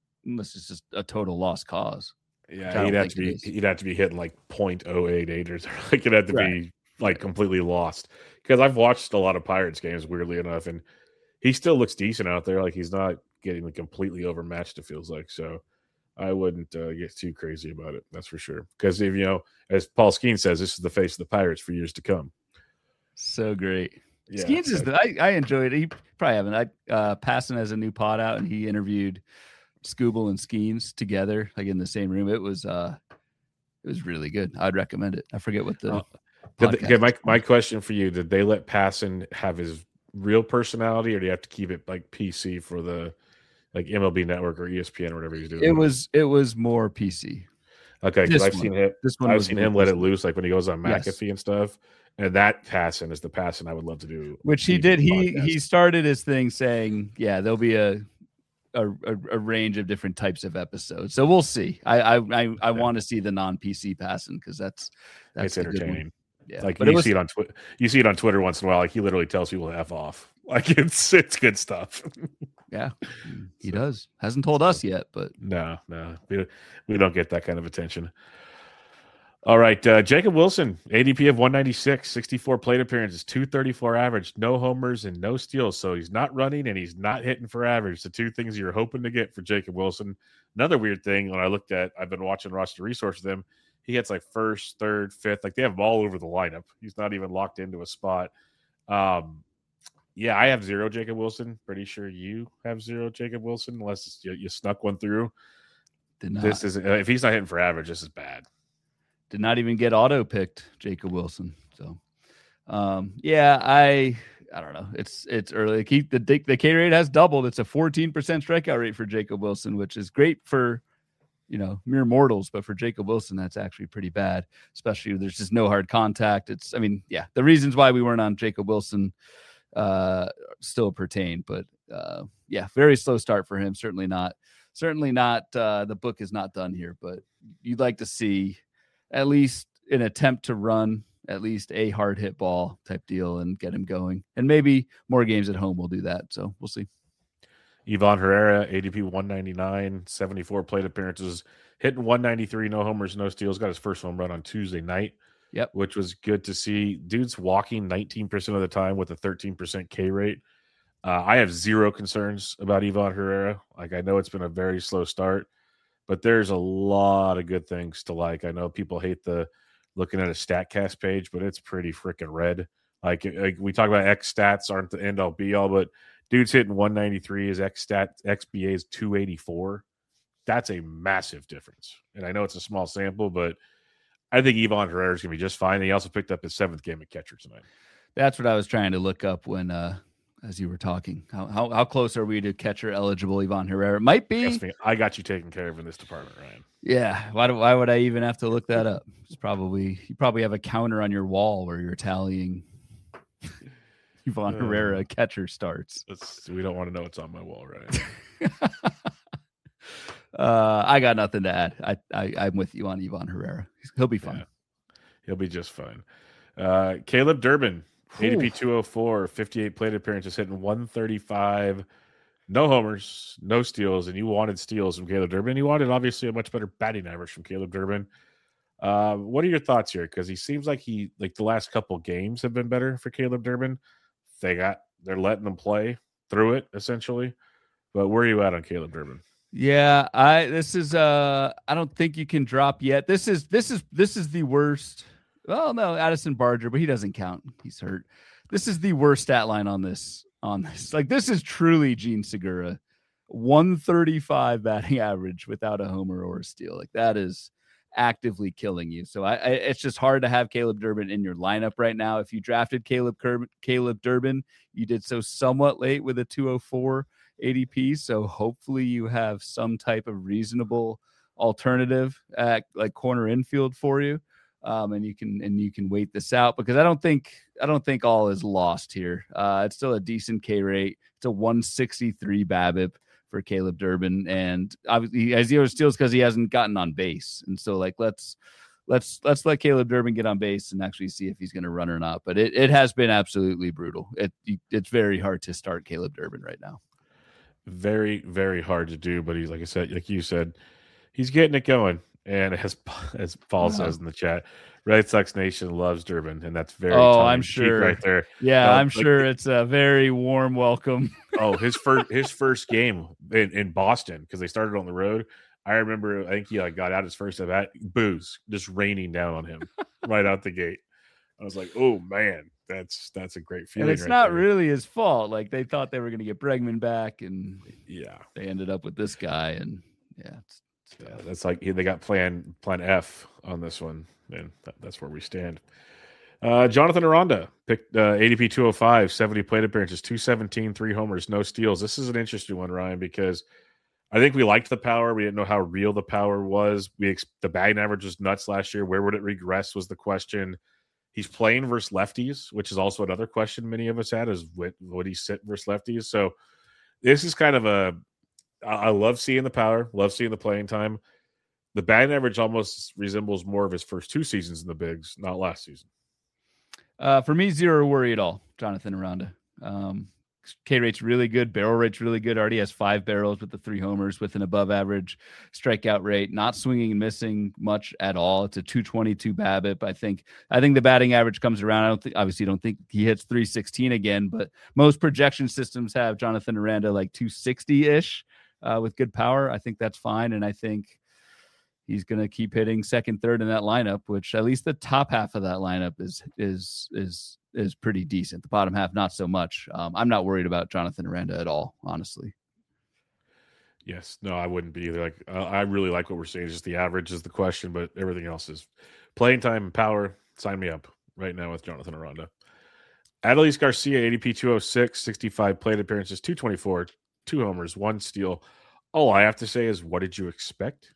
a total lost cause. Yeah, he'd have to be hitting like 0.088 or like it'd have to be like completely lost. Because I've watched a lot of Pirates games, weirdly enough, and he still looks decent out there. Like he's not getting completely overmatched, it feels like. So I wouldn't get too crazy about it. That's for sure. Because if as Paul Skeens says, this is the face of the Pirates for years to come. So great. Yeah, Skeens is I enjoyed it. He probably haven't. Passon has a new pod out, and he interviewed Scooble and Skeens together, like in the same room. It was really good. I'd recommend it. I forget what the. My question for you: did they let Passon have his real personality, or do you have to keep it like PC for the like MLB Network or ESPN or whatever he's doing? It was more PC. Okay, because I've seen him let it loose, like when he goes on McAfee and stuff. And that Passon is the Passon I would love to do. Which he did. He started his thing saying, "Yeah, there'll be a a range of different types of episodes. So we'll see. I want to see the non-PC passing because that's it's entertaining. Yeah, like you see it on Twitter. You see it on Twitter once in a while. Like he literally tells people to F off. Like it's good stuff. Yeah, he does. Hasn't told us yet, but no, we don't get that kind of attention. All right, Jacob Wilson, ADP of 196, 64 plate appearances, 234 average, no homers and no steals. So he's not running and he's not hitting for average. The two things you're hoping to get for Jacob Wilson. Another weird thing when I've been watching Roster Resource with him. He hits like first, third, fifth. Like they have him all over the lineup. He's not even locked into a spot. Yeah, I have 0 Jacob Wilson. Pretty sure you have 0 Jacob Wilson, unless you snuck one through. This is if he's not hitting for average, this is bad. Did not even get auto picked Jacob Wilson. So, yeah, I don't know. It's early. The K rate has doubled. It's a 14% strikeout rate for Jacob Wilson, which is great for mere mortals, but for Jacob Wilson, that's actually pretty bad. Especially there's just no hard contact. The reasons why we weren't on Jacob Wilson still pertain, but very slow start for him. Certainly not. The book is not done here, but you'd like to see at least an attempt to run at least a hard hit ball type deal and get him going. And maybe more games at home will do that. So we'll see. Ivan Herrera, ADP 199, 74 plate appearances, hitting 193, no homers, no steals. Got his first home run on Tuesday night. Yep. Which was good to see. Dude's walking 19% of the time with a 13% K rate. I have 0 concerns about Ivan Herrera. Like, I know it's been a very slow start, but there's a lot of good things to like. I know people hate looking at a StatCast page, but it's pretty freaking red. Like we talk about X stats aren't the end all be all, but dude's hitting 193. His XBA is 284. That's a massive difference. And I know it's a small sample, but I think Ivan Herrera is going to be just fine. And he also picked up his 7th game at catcher tonight. That's what I was trying to look up when, as you were talking. How close are we to catcher eligible Ivan Herrera? It might be. I got you taken care of in this department, Ryan. Yeah. Why would I even have to look that up? You probably have a counter on your wall where you're tallying Ivan Herrera catcher starts. We don't want to know what's on my wall, right? I got nothing to add. I'm with you on Ivan Herrera. He'll be fine. Yeah. He'll be just fine. Caleb Durbin, ADP 204, 58 plate appearances, hitting 135, no homers, no steals, and you wanted steals from Caleb Durbin. You wanted obviously a much better batting average from Caleb Durbin. What are your thoughts here? Because he seems like the last couple games have been better for Caleb Durbin. They're letting them play through it essentially. But where are you at on Caleb Durbin? Yeah, I don't think you can drop yet. This is the worst. Well, no, Addison Barger, but he doesn't count. He's hurt. This is the worst stat line on this. Like, this is truly Gene Segura. 135 batting average without a homer or a steal. Like, that is actively killing you. So it's just hard to have Caleb Durbin in your lineup right now. If you drafted Caleb Durbin, you did so somewhat late with a 204 ADP. So hopefully you have some type of reasonable alternative at like corner infield for you. And you can wait this out, because I don't think all is lost here. It's still a decent K rate. It's a 163 BABIP for Caleb Durbin, and obviously he has 0 steals because he hasn't gotten on base. And so let's let Caleb Durbin get on base and actually see if he's going to run or not. But it has been absolutely brutal. It's very hard to start Caleb Durbin right now. Very, very hard to do, but he's, like you said, he's getting it going. And as Paul says in the chat, Red Sox Nation loves Durbin, and that's very I'm sure right there. Yeah, I'm sure it's a very warm welcome. His first game in Boston, because they started on the road. I remember, I think he got out his first at bat, booze just raining down on him right out the gate. I was like, oh man, that's a great feeling. And it's not really his fault. Like, they thought they were going to get Bregman back, and they ended up with this guy, and that's like they got plan F on this one, and that's where we stand. Jonathan Aranda picked ADP 205, 70 plate appearances, 217, 3 homers, no steals. This is an interesting one, Ryan, because I think we liked the power. We didn't know how real the power was. The batting average was nuts last year. Where would it regress was the question. He's playing versus lefties, which is also another question many of us had, is would he sit versus lefties? So this is kind of I love seeing the power, love seeing the playing time. The batting average almost resembles more of his first 2 seasons in the bigs, not last season. For me, zero worry at all. Jonathan Aranda. K rate's really good. Barrel rate's really good. Already has 5 barrels with the 3 homers with an above average strikeout rate. Not swinging and missing much at all. It's a 222 BABIP. I think the batting average comes around. Obviously don't think he hits 316 again, but most projection systems have Jonathan Aranda like 260 ish with good power. I think that's fine, and I think he's going to keep hitting second, third in that lineup, which at least the top half of that lineup is pretty decent. The bottom half, not so much. I'm not worried about Jonathan Aranda at all, honestly. Yes, no, I wouldn't be either. Like, I really like what we're seeing. Just the average is the question, but everything else is playing time and power. Sign me up right now with Jonathan Aranda. Adolis Garcia, ADP 206, 65 plate appearances, 224, 2 homers, 1 steal. All I have to say is, what did you expect?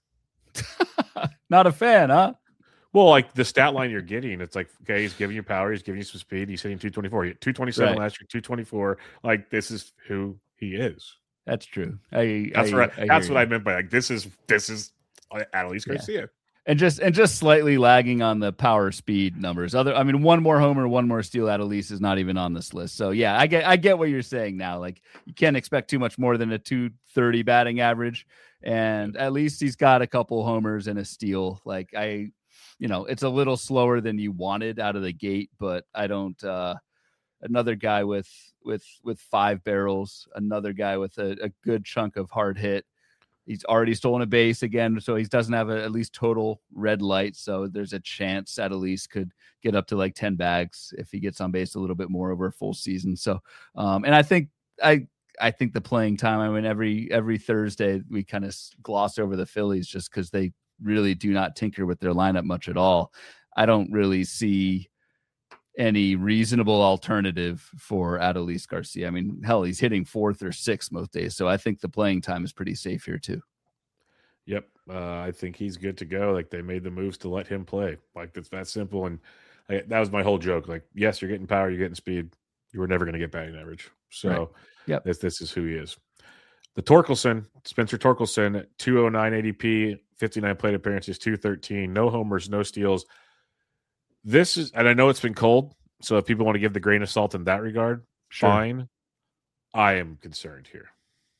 Not a fan, huh? Well, like the stat line you're getting, it's like, okay, he's giving you power, he's giving you some speed, he's hitting 224, 227 last year, 224. Like, this is who he is. That's true. That's what I meant by like this is Adolis Garcia. Yeah. And just slightly lagging on the power speed numbers. One more homer, 1 more steal. Adolis is not even on this list. So yeah, I get what you're saying now. Like, you can't expect too much more than a 230 batting average, and at least he's got a couple homers and a steal. Like, it's a little slower than you wanted out of the gate, but I don't. Another guy with 5 barrels, another guy with a good chunk of hard hit. He's already stolen a base again, so he doesn't have at least total red light. So there's a chance Adolis could get up to like 10 bags if he gets on base a little bit more over a full season. So, and I think the playing time. I mean, every Thursday we kind of gloss over the Phillies just because they really do not tinker with their lineup much at all. I don't really see any reasonable alternative for Adolis Garcia. I mean, hell, he's hitting 4th or 6th most days. So I think the playing time is pretty safe here too. Yep. I think he's good to go. Like, they made the moves to let him play. Like, it's that simple. And that was my whole joke. Like, yes, you're getting power, you're getting speed. You were never going to get batting average. So right. Yep. This is who he is. The Torkelson, Spencer Torkelson, 209 ADP, 59 plate appearances, 213, no homers, no steals. This is, and I know it's been cold, so if people want to give the grain of salt in that regard, sure. Fine. I am concerned here.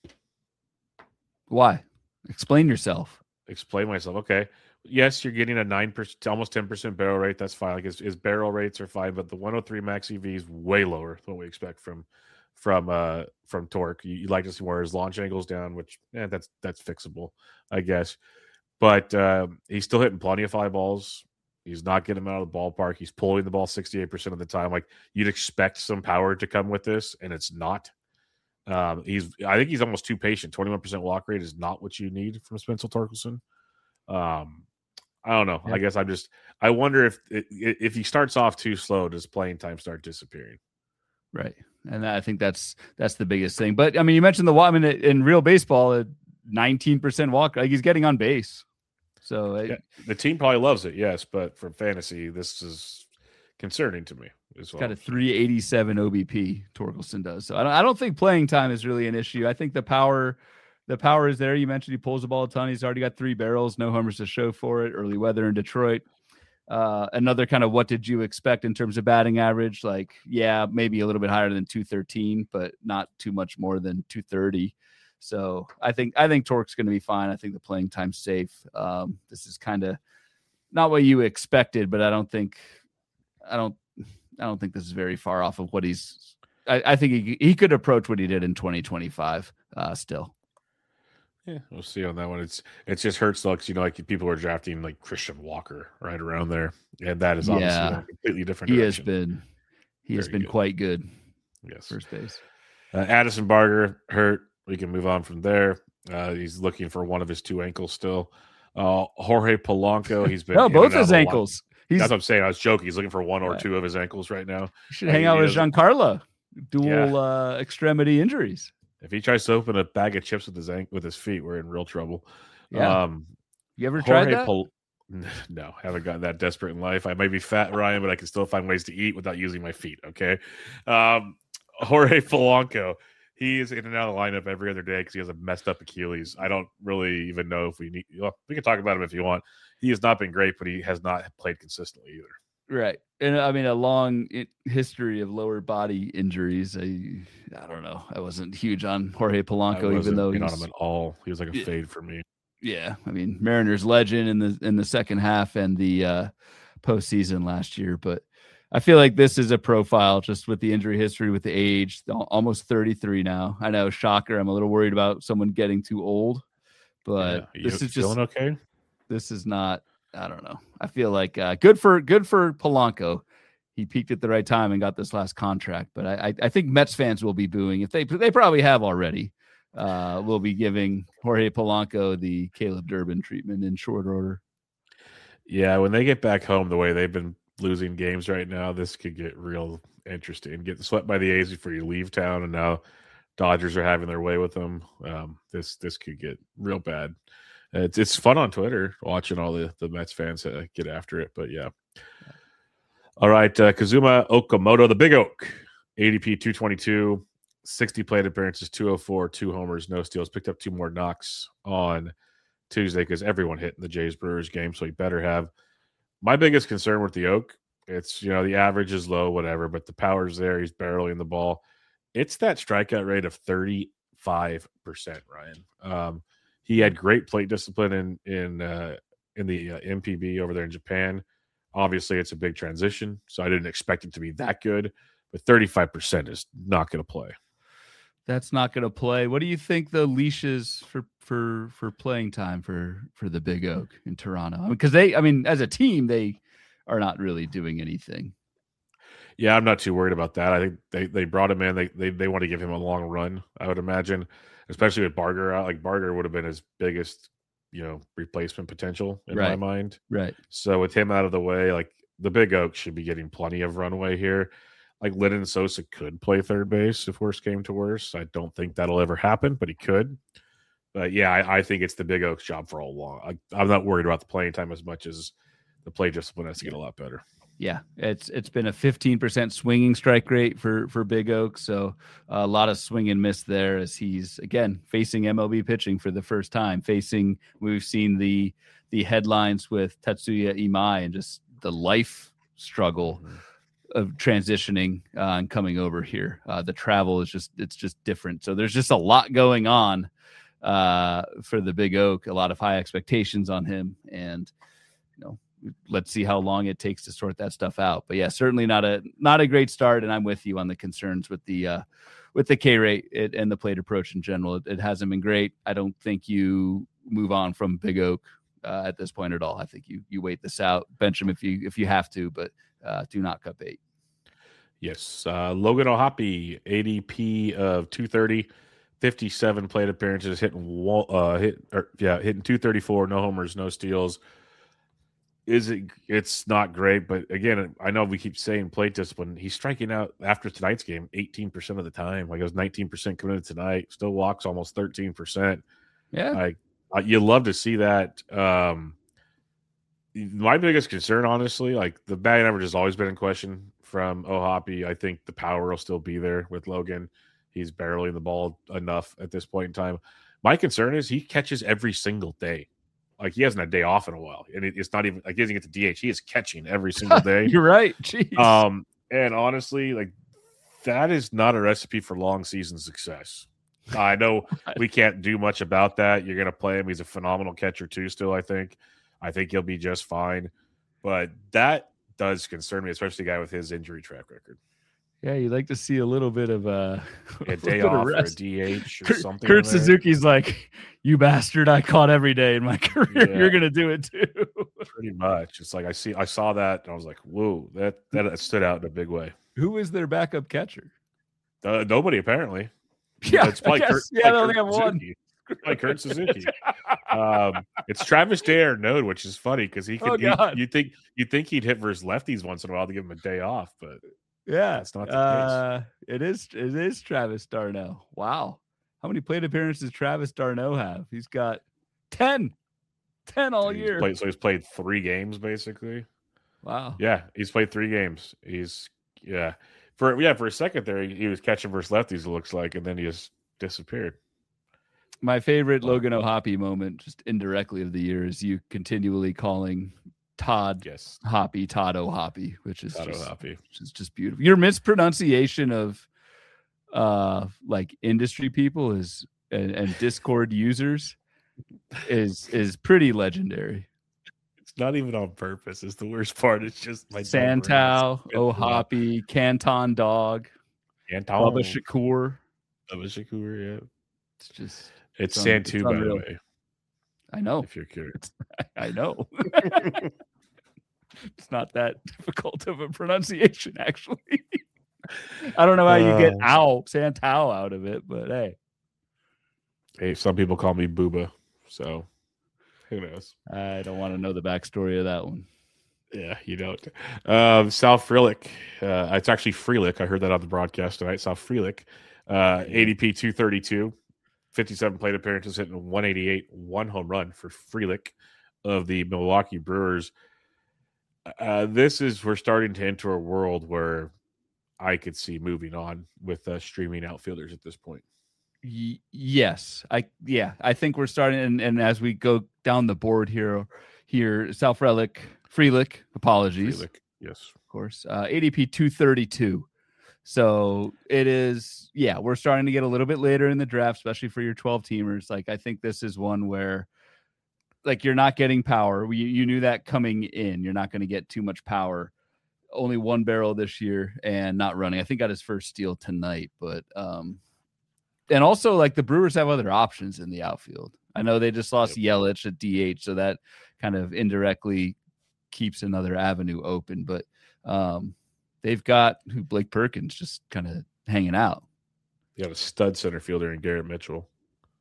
Why? Explain yourself. Explain myself. Okay. Yes, you're getting a 9%, almost 10% barrel rate. That's fine. Like, his barrel rates are fine, but the 103 max EV is way lower than what we expect from Torque. You like to see where his launch angle's down, which that's fixable, I guess. But he's still hitting plenty of fly balls. He's not getting him out of the ballpark. He's pulling the ball 68% of the time. Like, you'd expect some power to come with this, and it's not. I think he's almost too patient. 21% walk rate is not what you need from Spencer Torkelson. I don't know. Yeah. I guess I wonder if he starts off too slow, does playing time start disappearing? Right. And I think that's the biggest thing. But I mean, you mentioned in real baseball, a 19% walk, like, he's getting on base. So the team probably loves it, yes, but for fantasy, this is concerning to me as well. Got a 387 OBP, Torkelson does. So I don't think playing time is really an issue. I think the power is there. You mentioned he pulls the ball a ton. He's already got 3 barrels, no homers to show for it. Early weather in Detroit. Another kind of, what did you expect in terms of batting average? Like, yeah, maybe a little bit higher than 213, but not too much more than 230. So I think Torque's going to be fine. I think the playing time's safe. This is kind of not what you expected, but I don't think this is very far off of what he's. I think he could approach what he did in 2025 still. Yeah, we'll see on that one. It just hurts though, because like people are drafting like Christian Walker right around there, and that is obviously a completely different direction. He has been quite good. Yes, first base. Addison Barger hurt. We can move on from there. He's looking for one of his 2 ankles still. Jorge Polanco, he's been both his ankles. That's what I'm saying. I was joking. He's looking for 1 or 2 of his ankles right now. You should hang out with Giancarlo. Dual extremity injuries. If he tries to open a bag of chips with his feet, we're in real trouble. Yeah. You ever tried that? No, haven't gotten that desperate in life. I might be fat, Ryan, but I can still find ways to eat without using my feet. Okay. Jorge Polanco. he is in and out of the lineup every other day because he has a messed up Achilles. I don't really even know if we need. Well, we can talk about him if you want. He has not been great, but he has not played consistently either. Right. And I mean, a long history of lower body injuries. I don't know. I wasn't huge on Jorge Polanco, even though he's on him at all. He was like a fade for me. Yeah. I mean, Mariners legend in the second half and the postseason last year. But I feel like this is a profile just with the injury history, with the age, almost 33 now. I know, shocker. I'm a little worried about someone getting too old, but this is just okay. This is not. I don't know. I feel like good for Polanco. He peaked at the right time and got this last contract. But I think Mets fans will be booing if they probably have already. We'll be giving Jorge Polanco the Caleb Durbin treatment in short order. Yeah, when they get back home, the way they've been losing games right now, this could get real interesting. Getting swept by the A's before you leave town, and now Dodgers are having their way with them. This could get real bad. It's fun on Twitter watching all the Mets fans get after it. But yeah. All right. Kazuma Okamoto, the Big Oak, ADP 222, 60 plate appearances, 204, 2 homers, no steals. Picked up 2 more knocks on Tuesday because everyone hit in the Jays Brewers game. So he better have. My biggest concern with the Oak, it's, the average is low, whatever, but the power's there. He's barreling the ball. It's that strikeout rate of 35%, Ryan. He had great plate discipline in the MPB over there in Japan. Obviously, it's a big transition, so I didn't expect it to be that good. But 35% is not going to play. That's not going to play. What do you think the leash is for playing time for the Big Oak in Toronto? Because as a team, they are not really doing anything. Yeah, I'm not too worried about that. I think they brought him in. They want to give him a long run, I would imagine. Especially with Barger out, like Barger would have been his biggest, replacement potential in my mind. Right. So with him out of the way, like the Big Oak should be getting plenty of runway here. Like Lenyn Sosa could play third base if worse came to worse. I don't think that'll ever happen, but he could. But yeah, I think it's the Big Oak's job for all along. I'm not worried about the playing time as much as the play discipline has to get a lot better. Yeah, it's been a 15% swinging strike rate for Big Oak, so a lot of swing and miss there as he's again facing MLB pitching for the first time. We've seen the headlines with Tetsuya Imai and just the life struggle of transitioning and coming over here. The travel is just different. So there's just a lot going on for the Big Oak. A lot of high expectations on him, and let's see how long it takes to sort that stuff out. But yeah, certainly not a great start. And I'm with you on the concerns with the K rate and the plate approach in general. It hasn't been great. I don't think you move on from Big Oak at this point at all. I think you wait this out, bench him if you have to, but do not cut bait. Yes. Logan O'Hoppe, ADP of 230, 57 plate appearances, hitting 234, no homers, no steals. It's not great, but again, I know we keep saying plate discipline. He's striking out after tonight's game 18% of the time. Like it was 19% coming in tonight. Still walks almost 13%. Yeah, you love to see that. My biggest concern, honestly, like the batting average has always been in question from O'Hoppe. I think the power will still be there with Logan. He's barreling the ball enough at this point in time. My concern is he catches every single day. Like he hasn't had a day off in a while, and it's not even like he doesn't get the DH. He is catching every single day. You're right. Jeez. And honestly, like that is not a recipe for long season success. I know we can't do much about that. You're going to play him. He's a phenomenal catcher too. Still, I think he'll be just fine. But that does concern me, especially a guy with his injury track record. Yeah, you'd like to see a little bit of a day off or a DH or something. Kurt Suzuki's like, you bastard, I caught every day in my career. Yeah. You're gonna do it too. Pretty much. It's like I saw that and I was like, whoa, that stood out in a big way. Who is their backup catcher? Nobody apparently. Yeah, it's probably Kurt. Yeah, they only have one. Like Kurt Suzuki. It's Travis D'Arnaud, which is funny because he could. You think he'd hit for his lefties once in a while to give him a day off, but. Yeah, that's not the case. It is Travis d'Arnaud. Wow. How many plate appearances does Travis d'Arnaud have? He's got 10 all year. He's played 3 games basically. Wow. Yeah, he's played 3 games. For a second there, he was catching versus lefties, it looks like, and then he just disappeared. My favorite Logan O'Hoppe moment, just indirectly of the year, is you continually calling Todd Hoppe, Todd O'Hoppe, which is just beautiful. Your mispronunciation of like industry people and Discord users is pretty legendary. It's not even on purpose. It's the worst part. It's just my Santow, O'Hoppe, Canton Dog, Bubba Shakur. Yeah. It's Santu, by the way. I know. If you're curious. I know. It's not that difficult of a pronunciation, actually. I don't know how you get Santow out of it, but hey. Hey, some people call me Booba, so who knows? I don't want to know the backstory of that one. Yeah, you don't. Sal Frelick. It's actually Frelick. I heard that on the broadcast tonight. Sal Frelick. ADP 232. 57 plate appearances, hitting 188, 1 home run for Frelick of the Milwaukee Brewers. We're starting to enter a world where I could see moving on with streaming outfielders at this point. Yes. I think we're starting, and as we go down the board here, Sal Frelick, apologies. Frelick, yes. Of course. ADP 232. So it is, we're starting to get a little bit later in the draft, especially for your 12 teamers. Like, I think this is one where, like, you're not getting power. You knew that coming in. You're not going to get too much power. Only 1 barrel this year and not running. I think got his first steal tonight, but and also, like, the Brewers have other options in the outfield. I know they just lost Yelich at DH, so that kind of indirectly keeps another avenue open. But they've got Blake Perkins just kind of hanging out. You have a stud center fielder in Garrett Mitchell.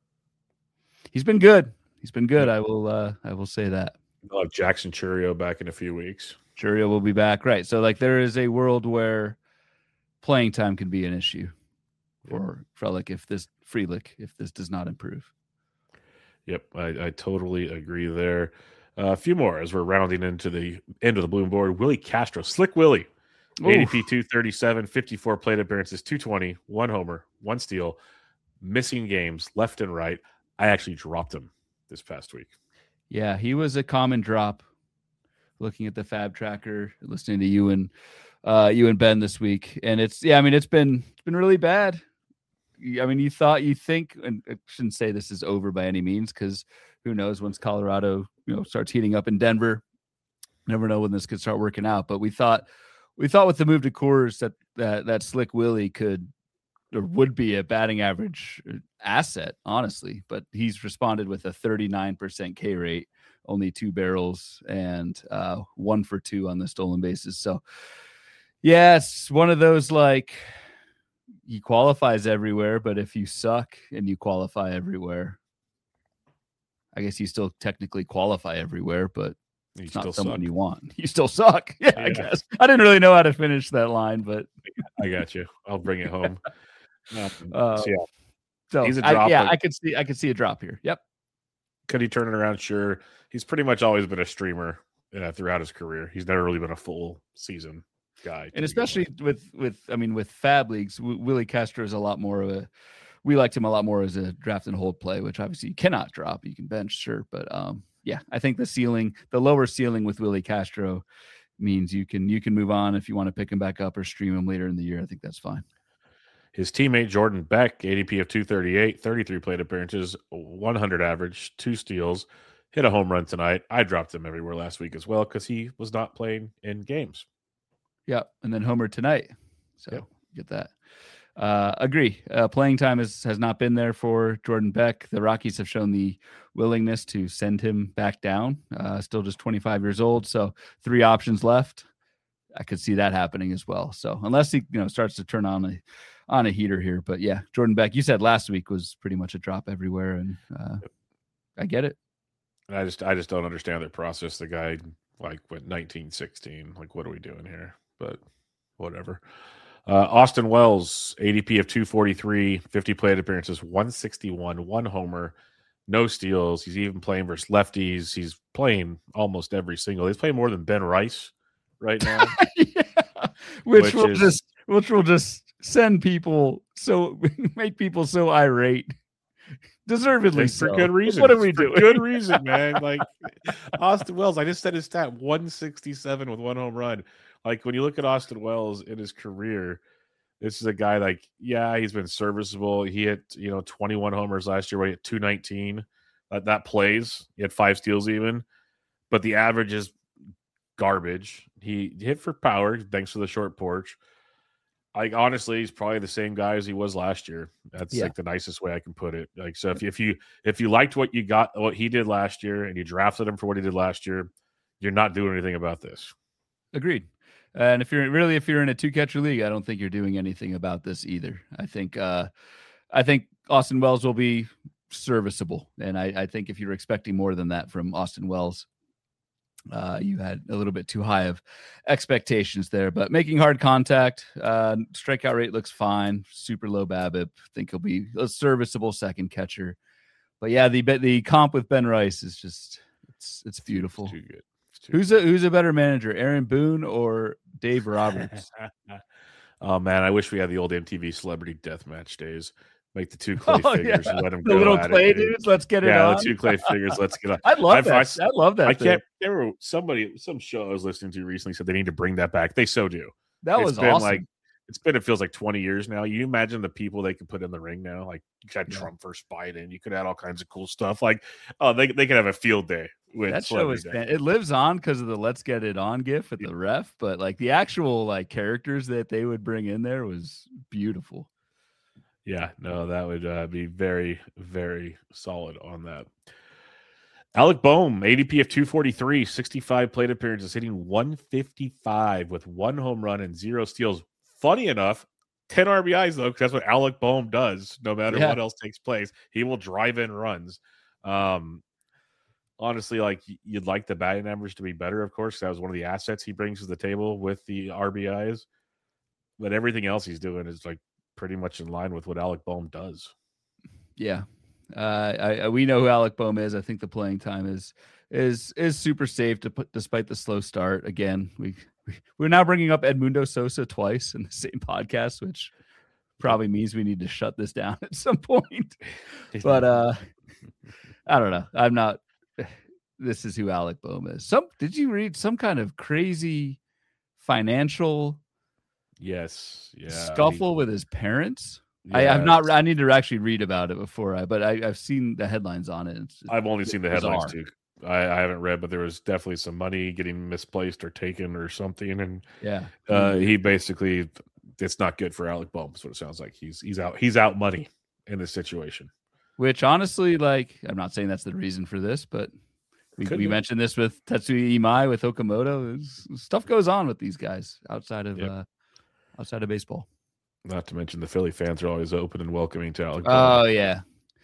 He's been good. I will say that. I'll have Jackson Chourio back in a few weeks. Chourio will be back, right? So, like, there is a world where playing time can be an issue for Frelick if this does not improve. Yep, I totally agree there. A few more as we're rounding into the end of the Bloom board. Willie Castro, Slick Willie. ADP 237, 54 plate appearances, 220, 1 homer, 1 steal, missing games left and right. I actually dropped him this past week. Yeah, he was a common drop. Looking at the Fab Tracker, listening to you and Ben this week, and it's been really bad. I mean, you think, and I shouldn't say this is over by any means, because who knows, once Colorado starts heating up in Denver, never know when this could start working out. But we thought with the move to Coors that Slick Willie would be a batting average asset, honestly. But he's responded with a 39% K rate, only 2 barrels, and 1 for 2 on the stolen bases. So, yeah, it's one of those, like, he qualifies everywhere, but if you suck and you qualify everywhere, I guess you still technically qualify everywhere, but it's not someone you want. You still suck. Yeah, I guess. I didn't really know how to finish that line, but I got you. I'll bring it home. So he's a drop. I could see a drop here. Yep. Could he turn it around? Sure. He's pretty much always been a streamer throughout his career. He's never really been a full season guy. And especially with Fab leagues, Willie Castro is a lot more of a. We liked him a lot more as a draft and hold play, which obviously you cannot drop. You can bench, sure, but I think the lower ceiling with Willie Castro means you can move on if you want to pick him back up or stream him later in the year. I think that's fine. His teammate Jordan Beck, ADP of 238, 33 plate appearances, 100 average, 2 steals, hit a home run tonight. I dropped him everywhere last week as well because he was not playing in games. Yeah, and then homer tonight. So get that. Agree. Playing time has not been there for Jordan Beck. The Rockies have shown the willingness to send him back down. Still just 25 years old, so 3 options left. I could see that happening as well. So unless he starts to turn on a heater here, but yeah, Jordan Beck, you said last week was pretty much a drop everywhere, and I get it. I just don't understand their process. The guy went 1916. Like, what are we doing here? But whatever. Austin Wells, ADP of 243, 50 plate appearances, 161, 1 homer, no steals. He's even playing versus lefties. He's playing almost every single. He's playing more than Ben Rice right now. Which will which will just send people make people so irate. Deservedly And for so. good reason. What are we For doing? good reason, man. Like Austin Wells, I just said his stat 167 with 1 home run. Like when you look at Austin Wells in his career, this is a guy like, yeah, he's been serviceable. He hit, 21 homers last year when he hit 219. That plays. He had 5 steals even, but the average is garbage. He hit for power thanks to the short porch. Like honestly, he's probably the same guy as he was last year. That's like the nicest way I can put it. Like so, if you liked what he did last year, and you drafted him for what he did last year, you're not doing anything about this. Agreed. And if you're in a 2-catcher league, I don't think you're doing anything about this either. I think Austin Wells will be serviceable, and I think if you're expecting more than that from Austin Wells, you had a little bit too high of expectations there. But making hard contact, strikeout rate looks fine. Super low BABIP. Think he'll be a serviceable second catcher. But yeah, the comp with Ben Rice is just it's beautiful. It's too good. Who's a better manager, Aaron Boone or Dave Roberts? Oh man, I wish we had the old MTV Celebrity Deathmatch days. Make the 2 clay figures and let them the go. Little clay dudes. Let's get it on. Yeah, the 2 clay figures. Let's get on. I love that. I love that. I can't remember some show I was listening to recently said they need to bring that back. They so do. That was awesome. It feels like 20 years now. You imagine the people they could put in the ring now. Like you could have Trump versus Biden. You could add all kinds of cool stuff. Like they could have a field day with that show. It lives on because of the "Let's Get It On" gif at the ref, but like the actual like characters that they would bring in there was beautiful. Yeah, no, that would be very, very solid on that. Alec Bohm, ADP of 243, 65 plate appearances, hitting 155 with 1 home run and 0 steals. Funny enough, 10 RBIs, though, because that's what Alec Bohm does. No matter what else takes place, he will drive in runs. Honestly, like you'd like the batting average to be better, of course. That was one of the assets he brings to the table with the RBIs. But everything else he's doing is like pretty much in line with what Alec Bohm does. Yeah. We know who Alec Bohm is. I think the playing time is super safe despite the slow start. Again, we're now bringing up Edmundo Sosa twice in the same podcast, which probably means we need to shut this down at some point. But I don't know. I'm not. This is who Alec Bohm is. Did you read some kind of crazy financial? Yes. Yeah. Scuffle with his parents. Yeah, I have not. I need to actually read about it before but I've seen the headlines on it. I've only seen the headlines too. I haven't read, but there was definitely some money getting misplaced or taken or something. And he basically, it's not good for Alec Bohm. That's what it sounds like. He's out money in this situation. Which honestly, like, I'm not saying that's the reason for this, but we mentioned this with Tetsuya Imai, with Okamoto. Stuff goes on with these guys outside of baseball. Not to mention the Philly fans are always open and welcoming to Alec Bohm. Oh yeah.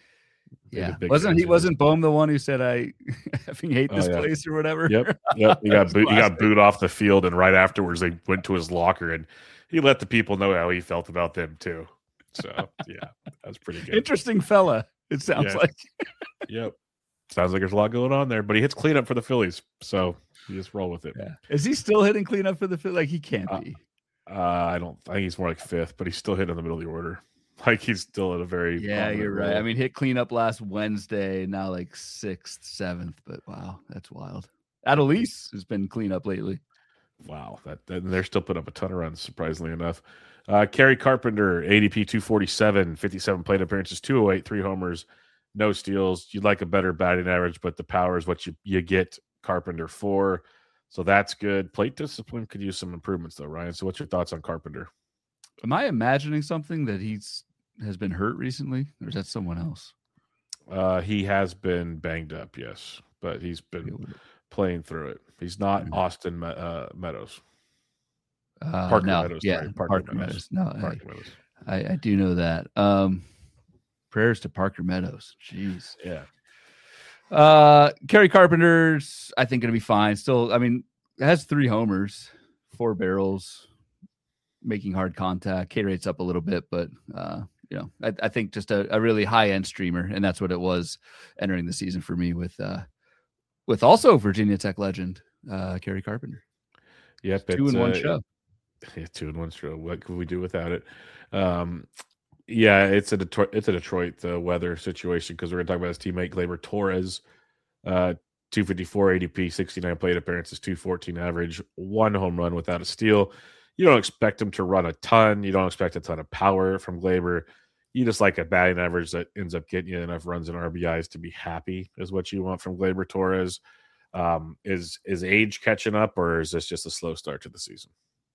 Yeah. Wasn't Bohm the one who said I effing hate this place or whatever? Yep. He got booed off the field, and right afterwards they went to his locker and he let the people know how he felt about them too. So yeah, that's pretty good. Interesting fella, it sounds like. Yep. Sounds like there's a lot going on there, but he hits cleanup for the Phillies, so you just roll with it. Yeah. Is he still hitting cleanup for the Phillies? Like he can't be. I think he's more like 5th, but he's still hitting in the middle of the order. Like he's still at a very you're right. Role. I mean, hit cleanup last Wednesday, now like 6th, 7th, but wow, that's wild. Adolis has been cleanup lately. Wow, they're still putting up a ton of runs, surprisingly enough. Kerry Carpenter, ADP 247, 57 plate appearances, 208, 3 homers, no steals. You'd like a better batting average, but the power is what you get Carpenter for. So that's good. Plate discipline could use some improvements, though, Ryan. So what's your thoughts on Carpenter? Am I imagining something that has been hurt recently, or is that someone else? He has been banged up, yes, but he's been playing through it. He's not Austin Meadows. Parker Meadows. Yeah, sorry. Parker Meadows. No, Parker Meadows. I do know that. Prayers to Parker Meadows. Jeez. Yeah. Kerry Carpenter's, I think, going to be fine. Still, I mean, it has 3 homers, 4 barrels, making hard contact. K rate's up a little bit, but I think just a really high end streamer, and that's what it was entering the season for me with also Virginia Tech legend Kerry Carpenter. Yep, 2 in 1 show. Yeah, 2-1 stroke. What could we do without it? Yeah, it's a Detroit weather situation because we're gonna talk about his teammate Gleyber Torres. 254 ADP, 69 plate appearances, 214 average, 1 home run without a steal. You don't expect him to run a ton. You don't expect a ton of power from Gleyber. You just like a batting average that ends up getting you enough runs and RBIs to be happy is what you want from Gleyber Torres. Is age catching up, or is this just a slow start to the season?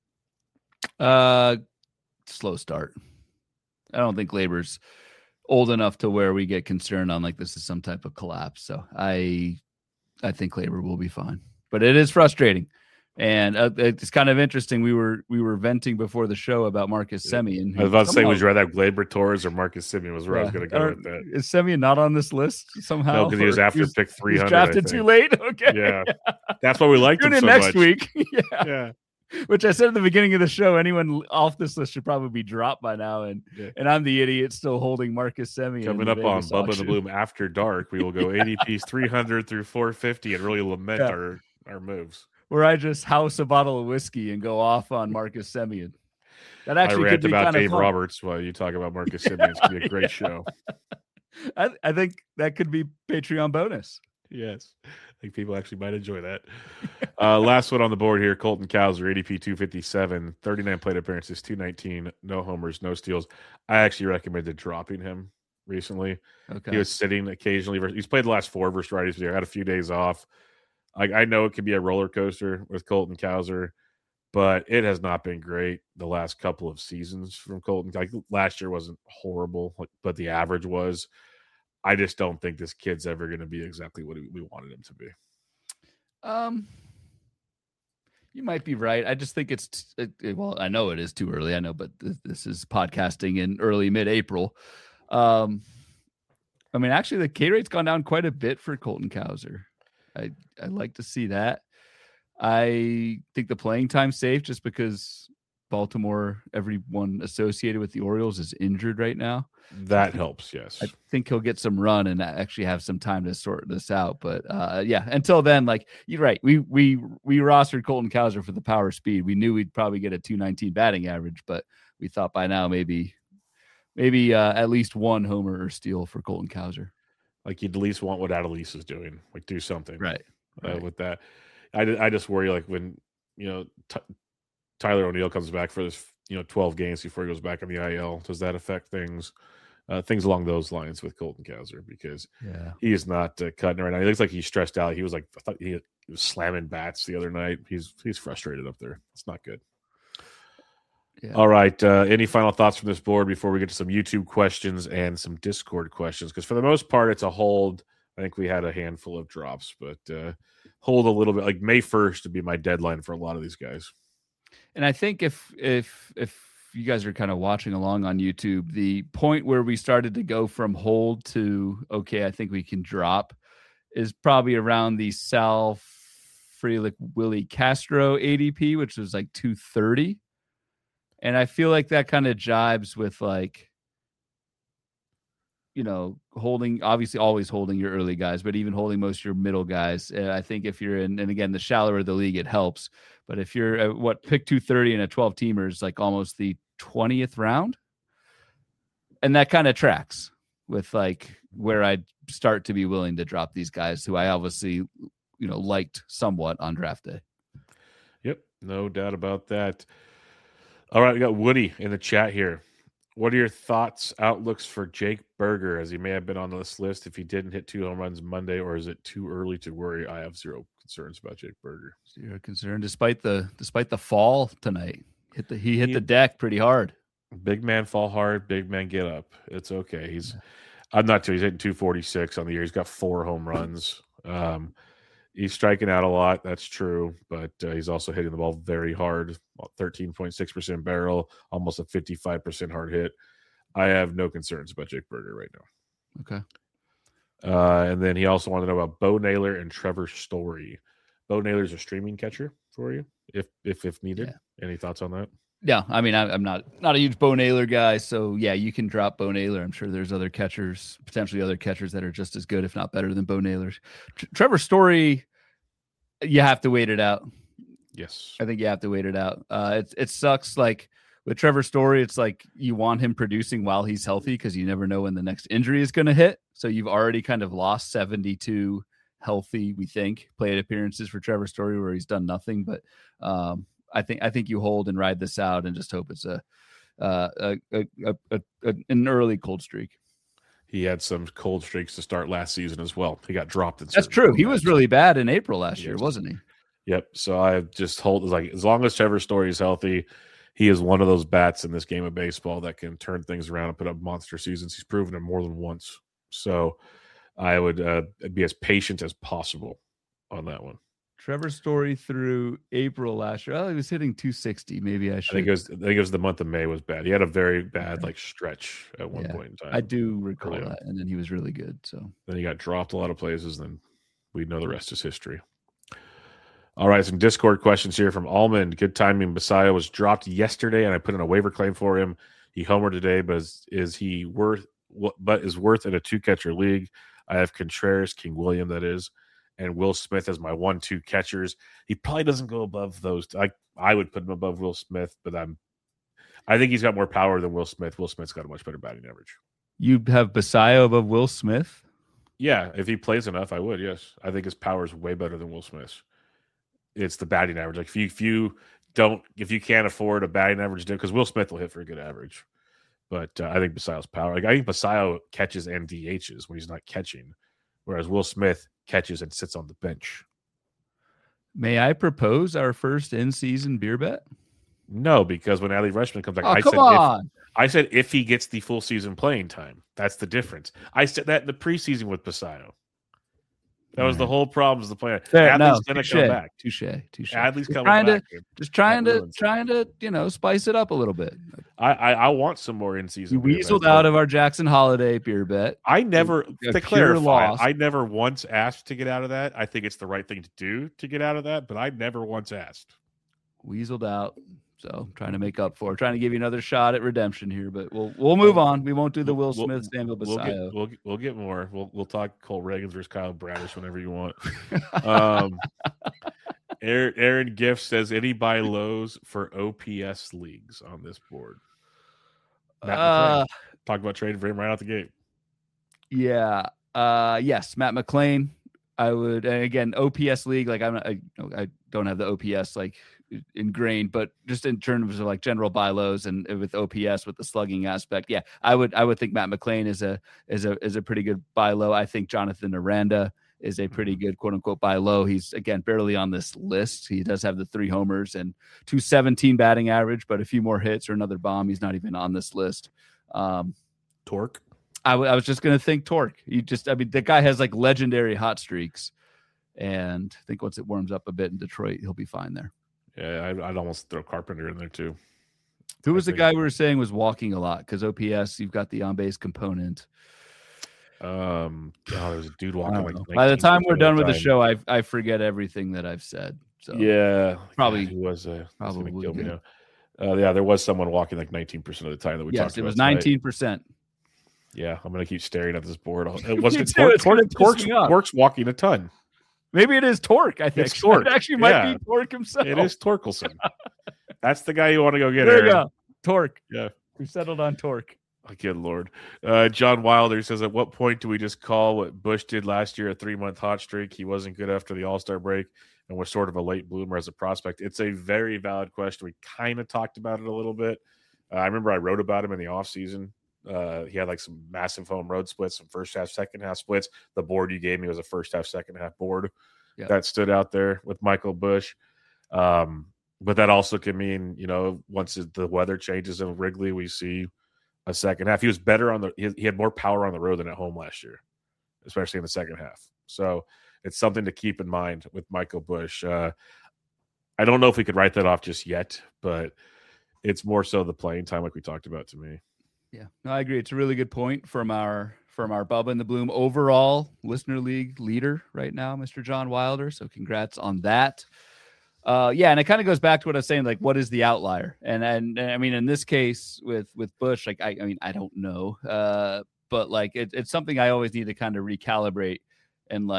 Slow start. I don't think Gleyber's old enough to where we get concerned on like this is some type of collapse. So I think Gleyber will be fine, but it is frustrating. And it's kind of interesting. We were venting before the show about Marcus Semien. I was about to say, would you rather have Gleyber Torres or Marcus Semien? Was where I was going to go with that. Is Semien not on this list somehow? No, because he was after pick 300. He's drafted too late. Okay, yeah, that's why we liked him so next much. Week. Yeah. Which I said at the beginning of the show, anyone off this list should probably be dropped by now, and I'm the idiot still holding Marcus Semien. Coming up on Bubba and the Bloom After Dark, we will go ADPs 300 through 450 and really lament our moves. Where I just house a bottle of whiskey and go off on Marcus Semien. That actually I could be about kind Dave of Roberts while you talk about Marcus Semien. It's going to be a great show. I think that could be Patreon bonus. Yes. I think people actually might enjoy that. Last one on the board here, Colton Cowser, ADP 257, 39 plate appearances, 219, no homers, no steals. I actually recommended dropping him recently. Okay. He was sitting occasionally. He's played the last 4 versus righties, but he had a few days off. I know it could be a roller coaster with Colton Cowser, but it has not been great the last couple of seasons from Colton. Like last year wasn't horrible, but the average was. I just don't think this kid's ever going to be exactly what we wanted him to be. You might be right. I just think well, I know it is too early. I know, but this is podcasting in early mid-April. I mean, actually, the K rate's gone down quite a bit for Colton Cowser. I like to see that. I think the playing time's safe just because Baltimore, everyone associated with the Orioles is injured right now. That helps, yes. I think he'll get some run and actually have some time to sort this out. But yeah, until then, like you're right. We rostered Colton Cowser for the power speed. We knew we'd probably get a 219 batting average, but we thought by now maybe at least 1 homer or steal for Colton Cowser. Like you'd at least want what Adelise is doing, like do something right. With that. I just worry like when Tyler O'Neill comes back for this 12 games before he goes back on the IL. Does that affect things? Things along those lines with Colton Cowser because he is not cutting right now. He looks like he's stressed out. He was like I thought he was slamming bats the other night. He's frustrated up there. It's not good. Yeah. All right. Any final thoughts from this board before we get to some YouTube questions and some Discord questions? Because for the most part, it's a hold. I think we had a handful of drops, but hold a little bit. Like May 1st would be my deadline for a lot of these guys. And I think if you guys are kind of watching along on YouTube, the point where we started to go from hold to, okay, I think we can drop is probably around the Sal Frelick Willie Castro ADP, which was like 230. And I feel like that kind of jibes with like, holding, obviously always holding your early guys, but even holding most of your middle guys. I think if you're in, and again, the shallower the league, it helps. But if you're at pick 230 in a 12 teamer is like almost the 20th round. And that kind of tracks with like where I'd start to be willing to drop these guys who I obviously, liked somewhat on draft day. Yep. No doubt about that. All right. We got Woody in the chat here. What are your thoughts, outlooks for Jake Burger, as he may have been on this list if he didn't hit 2 home runs Monday, or is it too early to worry? I have zero concerns about Jake Burger. Zero concern, despite the fall tonight. He hit the deck pretty hard. Big man fall hard, big man get up. It's okay. I'm not too. He's hitting 246 on the year. He's got 4 home runs. He's striking out a lot. That's true, but he's also hitting the ball very hard. 13.6% barrel, almost a 55% hard hit. I have no concerns about Jake Burger right now. Okay. And then he also wanted to know about Bo Naylor and Trevor Story. Bo Naylor's a streaming catcher for you, if needed. Yeah. Any thoughts on that? Yeah, I mean, I'm not a huge Bo Naylor guy, so yeah, you can drop Bo Naylor. I'm sure there's other catchers, potentially other catchers that are just as good, if not better than Bo Naylor. Trevor Story, you have to wait it out. Yes. I think you have to wait it out. It sucks. Like with Trevor Story, it's like you want him producing while he's healthy because you never know when the next injury is going to hit. So you've already kind of lost 72 healthy, we think, plate appearances for Trevor Story where he's done nothing. But I think you hold and ride this out and just hope it's an early cold streak. He had some cold streaks to start last season as well. He got dropped. That's true. He was really bad in April last year, wasn't he? Yep. So I just hold like as long as Trevor Story is healthy, he is one of those bats in this game of baseball that can turn things around and put up monster seasons. He's proven it more than once. So I would be as patient as possible on that one. Trevor Story through April last year. Oh, he was hitting 260. Maybe I should. I think it was the month of May was bad. He had a very bad stretch at one point in time. I do recall that, and then he was really good. So then he got dropped a lot of places. Then we know the rest is history. All right, some Discord questions here from Almond. Good timing. Basayo was dropped yesterday, and I put in a waiver claim for him. He homered today, but is worth in a 2-catcher league? I have Contreras, King William, that is, and Will Smith as my 1-2 catchers. He probably doesn't go above those. I would put him above Will Smith, but I think he's got more power than Will Smith. Will Smith's got a much better batting average. You have Basayo above Will Smith? Yeah, if he plays enough, I would. Yes, I think his power is way better than Will Smith's. It's the batting average. Like if you can't afford a batting average, because Will Smith will hit for a good average, but I think Basayo's power. Like I think Basayo catches and DHs when he's not catching, whereas Will Smith catches and sits on the bench. May I propose our first in-season beer bet? No, because when Adley Rutschman comes back, I said if he gets the full season playing time, that's the difference. I said that in the preseason with Basayo. That was the whole problem. Is the plan? Adley's going to come back. Touche. Adley's coming back. Just trying to spice it up a little bit. I want some more in season. You weaseled out of our Jackson Holiday beer bet. I never to clarify. I never once asked to get out of that. I think it's the right thing to do to get out of that, but I never once asked. Weaseled out. So trying to make up for it. Trying to give you another shot at redemption here, but we'll move on. We won't do the Will Smith, Samuel Basayo. We'll get more. We'll talk Cole Reagans versus Kyle Bradish whenever you want. Aaron Gift says any buy lows for OPS leagues on this board. Talk about trading for him right out the gate. Yeah. Yes, Matt McLain. I would, and again, OPS league. Like I don't have the OPS like ingrained, but just in terms of like general buy lows and with OPS with the slugging aspect, yeah, I would think Matt McLain is a pretty good buy low. I think Jonathan Aranda is a pretty good quote unquote buy low. He's again barely on this list. He does have the 3 homers and 217 batting average, but a few more hits or another bomb. He's not even on this list. Torque. I was just going to think Torque. The guy has like legendary hot streaks, and I think once it warms up a bit in Detroit, he'll be fine there. Yeah, I'd almost throw Carpenter in there too. Who was the guy we were saying was walking a lot? Because OPS, you've got the on-base component. There's a dude walking. By the time we're done with the show, I forget everything that I've said. So yeah, probably he was probably good. There was someone walking like 19% of the time that we talked about. Yes, it was 19%. Yeah, I'm gonna keep staring at this board. It wasn't Torque's walking a ton. Maybe it is Torque. I think it's Torque. It actually might be Torque himself. It is Torkelson. That's the guy you want to go get. There you go, Torque. Yeah, we settled on Torque. Oh, good Lord. John Wilder says, at what point do we just call what Bush did last year a 3-month hot streak? He wasn't good after the All-Star break and was sort of a late bloomer as a prospect. It's a very valid question. We kind of talked about it a little bit. I remember I wrote about him in the offseason. He had like some massive home road splits, some first half, second half splits. The board you gave me was a first half, second half board that stood out there with Michael Bush. But that also can mean, once the weather changes in Wrigley, we see a second half. He was better he had more power on the road than at home last year, especially in the second half. So it's something to keep in mind with Michael Bush. I don't know if we could write that off just yet, but it's more so the playing time like we talked about to me. Yeah, no, I agree. It's a really good point from our Bubba and the Bloom overall listener league leader right now, Mr. John Wilder. So congrats on that. And it kind of goes back to what I was saying, like, what is the outlier? And I mean, in this case with Bush, like, I mean, I don't know, but like, it's something I always need to kind of recalibrate and like,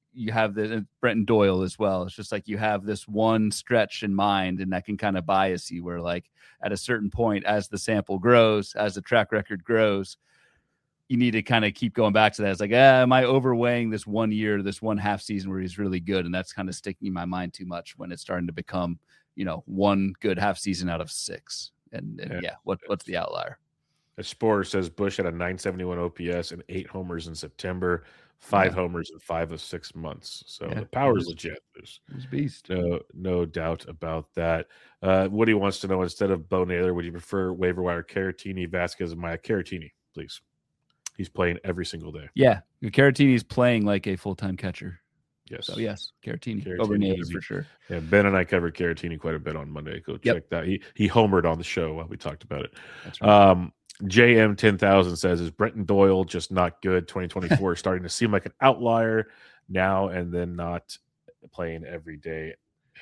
you have the Brenton Doyle as well. It's just like you have this one stretch in mind, and that can kind of bias you where like at a certain point, as the sample grows, as the track record grows, you need to kind of keep going back to that. It's like, am I overweighing this 1 year, this one half season where he's really good? And that's kind of sticking in my mind too much when it's starting to become, one good half season out of 6. And what's the outlier? Explorer says Bush had a 971 OPS and 8 homers in September, 5 homers in 5 of 6 months. So the power is legit. There's beast. No doubt about that. Woody wants to know, instead of Bo Naylor, would you prefer waiver wire Caratini, Vasquez, and Maya? Caratini, please. He's playing every single day. Yeah, Caratini's playing like a full-time catcher. Yes. So yes, Caratini over Naylor for sure. Yeah, Ben and I covered Caratini quite a bit on Monday. Go check that. He homered on the show while we talked about it. That's right. JM 10,000 says, is Brenton Doyle just not good? 2024 starting to seem like an outlier now and then not playing every day.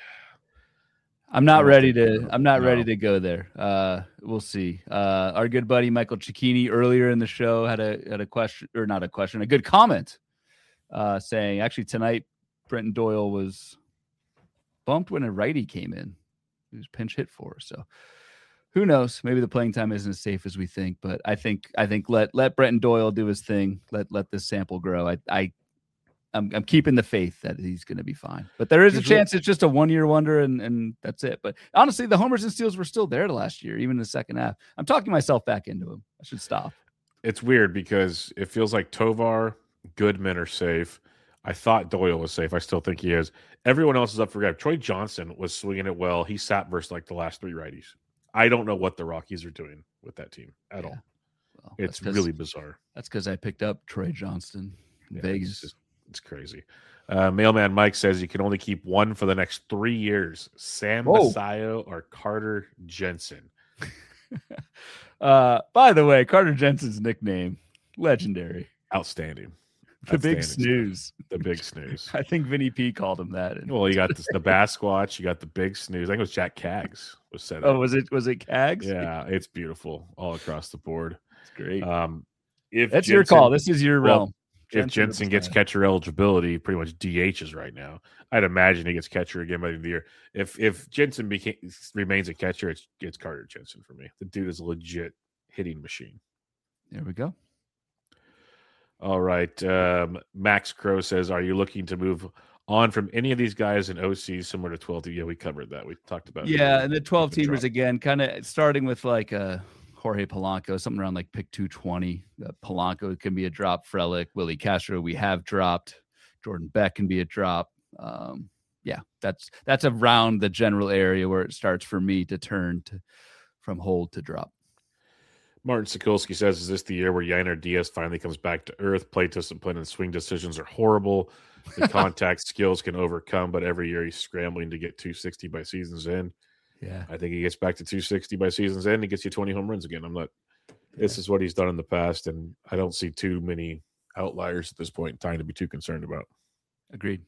I'm not ready to go there. We'll see. Our good buddy Michael Cicchini earlier in the show had a question, or not a question, a good comment, saying actually tonight Brenton Doyle was bumped when a righty came in. He was pinch hit for. So who knows? Maybe the playing time isn't as safe as we think, but I think let Brenton Doyle do his thing. Let this sample grow. I'm keeping the faith that he's going to be fine, but there is a chance it's just a 1 year wonder and that's it. But honestly, the homers and steals were still there last year, even in the second half. I'm talking myself back into him. I should stop. It's weird because it feels like Tovar, Goodman are safe. I thought Doyle was safe. I still think he is. Everyone else is up for grabs. Troy Johnson was swinging it well. He sat versus like the last 3 righties. I don't know what the Rockies are doing with that team at all. Well, it's really bizarre. That's because I picked up Troy Johnston in Vegas. It's crazy. Mailman Mike says you can only keep one for the next 3 years: Sam Basayo or Carter Jensen. By the way, Carter Jensen's nickname, legendary. Outstanding. The big snooze. The big snooze. I think Vinny P called him that. Well, you got the Basquatch, you got the big snooze. I think it was Jack Kaggs was said. Oh, was it Kaggs? Yeah, it's beautiful all across the board. It's great. If that's your call. This is your realm. If Jensen gets catcher eligibility, pretty much DHs right now. I'd imagine he gets catcher again by the end of the year. If Jensen remains a catcher, it's Carter Jensen for me. The dude is a legit hitting machine. There we go. All right. Max Crow says, are you looking to move on from any of these guys in OC similar to 12? Yeah, we covered that. We talked about it. Yeah, and the 12 teamers again, kind of starting with like Jorge Polanco, something around like pick 220. Polanco can be a drop. Frelick, Willie Castro, we have dropped. Jordan Beck can be a drop. That's around the general area where it starts for me to turn from hold to drop. Martin Sikulski says, is this the year where Yainer Diaz finally comes back to earth? Play discipline and swing decisions are horrible. The contact skills can overcome, but every year he's scrambling to get 260 by season's end. Yeah. I think he gets back to 260 by season's end. He gets you 20 home runs again. This is what he's done in the past, and I don't see too many outliers at this point in time to be too concerned about. Agreed.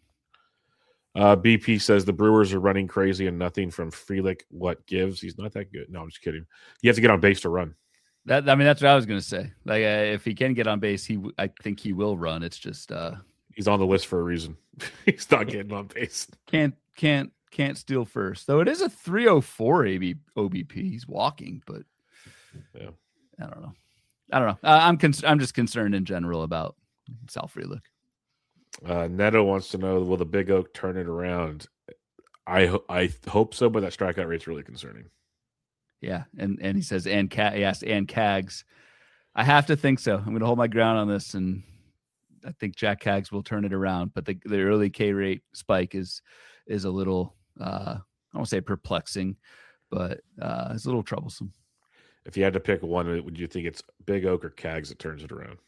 BP says the Brewers are running crazy and nothing from Frelick. What gives? He's not that good. No, I'm just kidding. You have to get on base to run. That's what I was going to say. Like, if he can get on base, I think he will run. It's just he's on the list for a reason. He's not getting on base. Can't steal first, though. It is a 304 OBP. He's walking, but yeah, I don't know. I'm just concerned in general about Sal Frelick. Neto wants to know, will the Big Oak turn it around? I hope so, but that strikeout rate's really concerning. Yeah, and he says, and Kaggs. I have to think so. I'm going to hold my ground on this, and I think Jack Kaggs will turn it around. But the early K rate spike is a little, I won't say perplexing, but it's a little troublesome. If you had to pick one, would you think it's Big Oak or Kaggs that turns it around?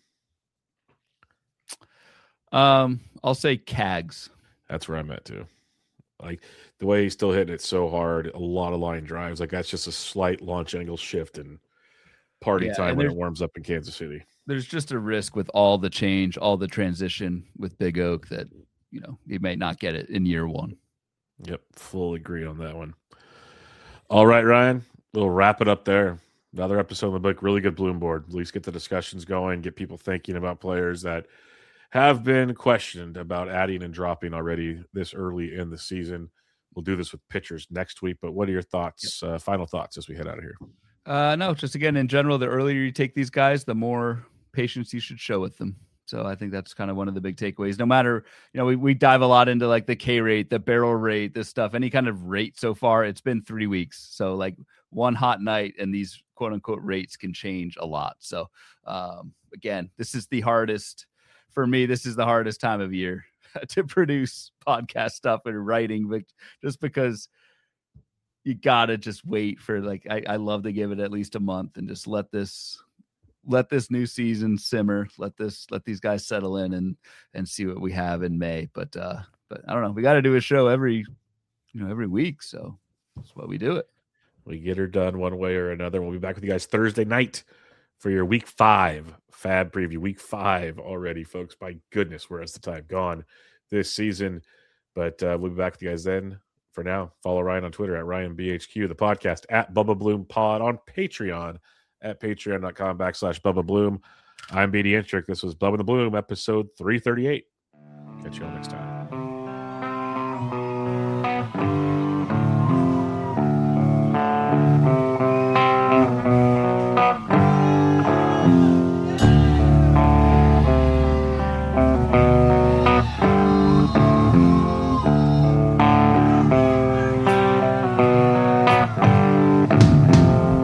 I'll say Kaggs. That's where I'm at too. Like the way he's still hitting it so hard, a lot of line drives. Like that's just a slight launch angle shift and party time when it warms up in Kansas City. There's just a risk with all the change, all the transition with Big Oak that, he may not get it in year one. Yep. Full agree on that one. All right, Ryan, we'll wrap it up there. Another episode in the book, really good Bloom board. At least get the discussions going, get people thinking about players that have been questioned about adding and dropping already this early in the season. We'll do this with pitchers next week, but what are your thoughts, final thoughts as we head out of here? No, just again, in general, the earlier you take these guys, the more patience you should show with them. So I think that's kind of one of the big takeaways. No matter, we dive a lot into like the K rate, the barrel rate, this stuff, any kind of rate so far. It's been 3 weeks. So like one hot night and these quote unquote rates can change a lot. So again, this is the hardest for me. This is the hardest time of year to produce podcast stuff and writing, but just because you gotta just wait for I love to give it at least a month and just let this new season simmer, let these guys settle in and see what we have in May. But I don't know. We got to do a show every week. So that's why we do it. We get her done one way or another. We'll be back with you guys Thursday night for your week 5 Fab preview. Week 5 already, folks. My goodness, where has the time gone this season? But we'll be back with you guys then. For now, follow Ryan on Twitter at RyanBHQ, the podcast at Bubba Bloom Pod, on Patreon at patreon.com/Bubba Bloom. I'm BD Intric. This was Bubba the Bloom, episode 338. Catch you all next time.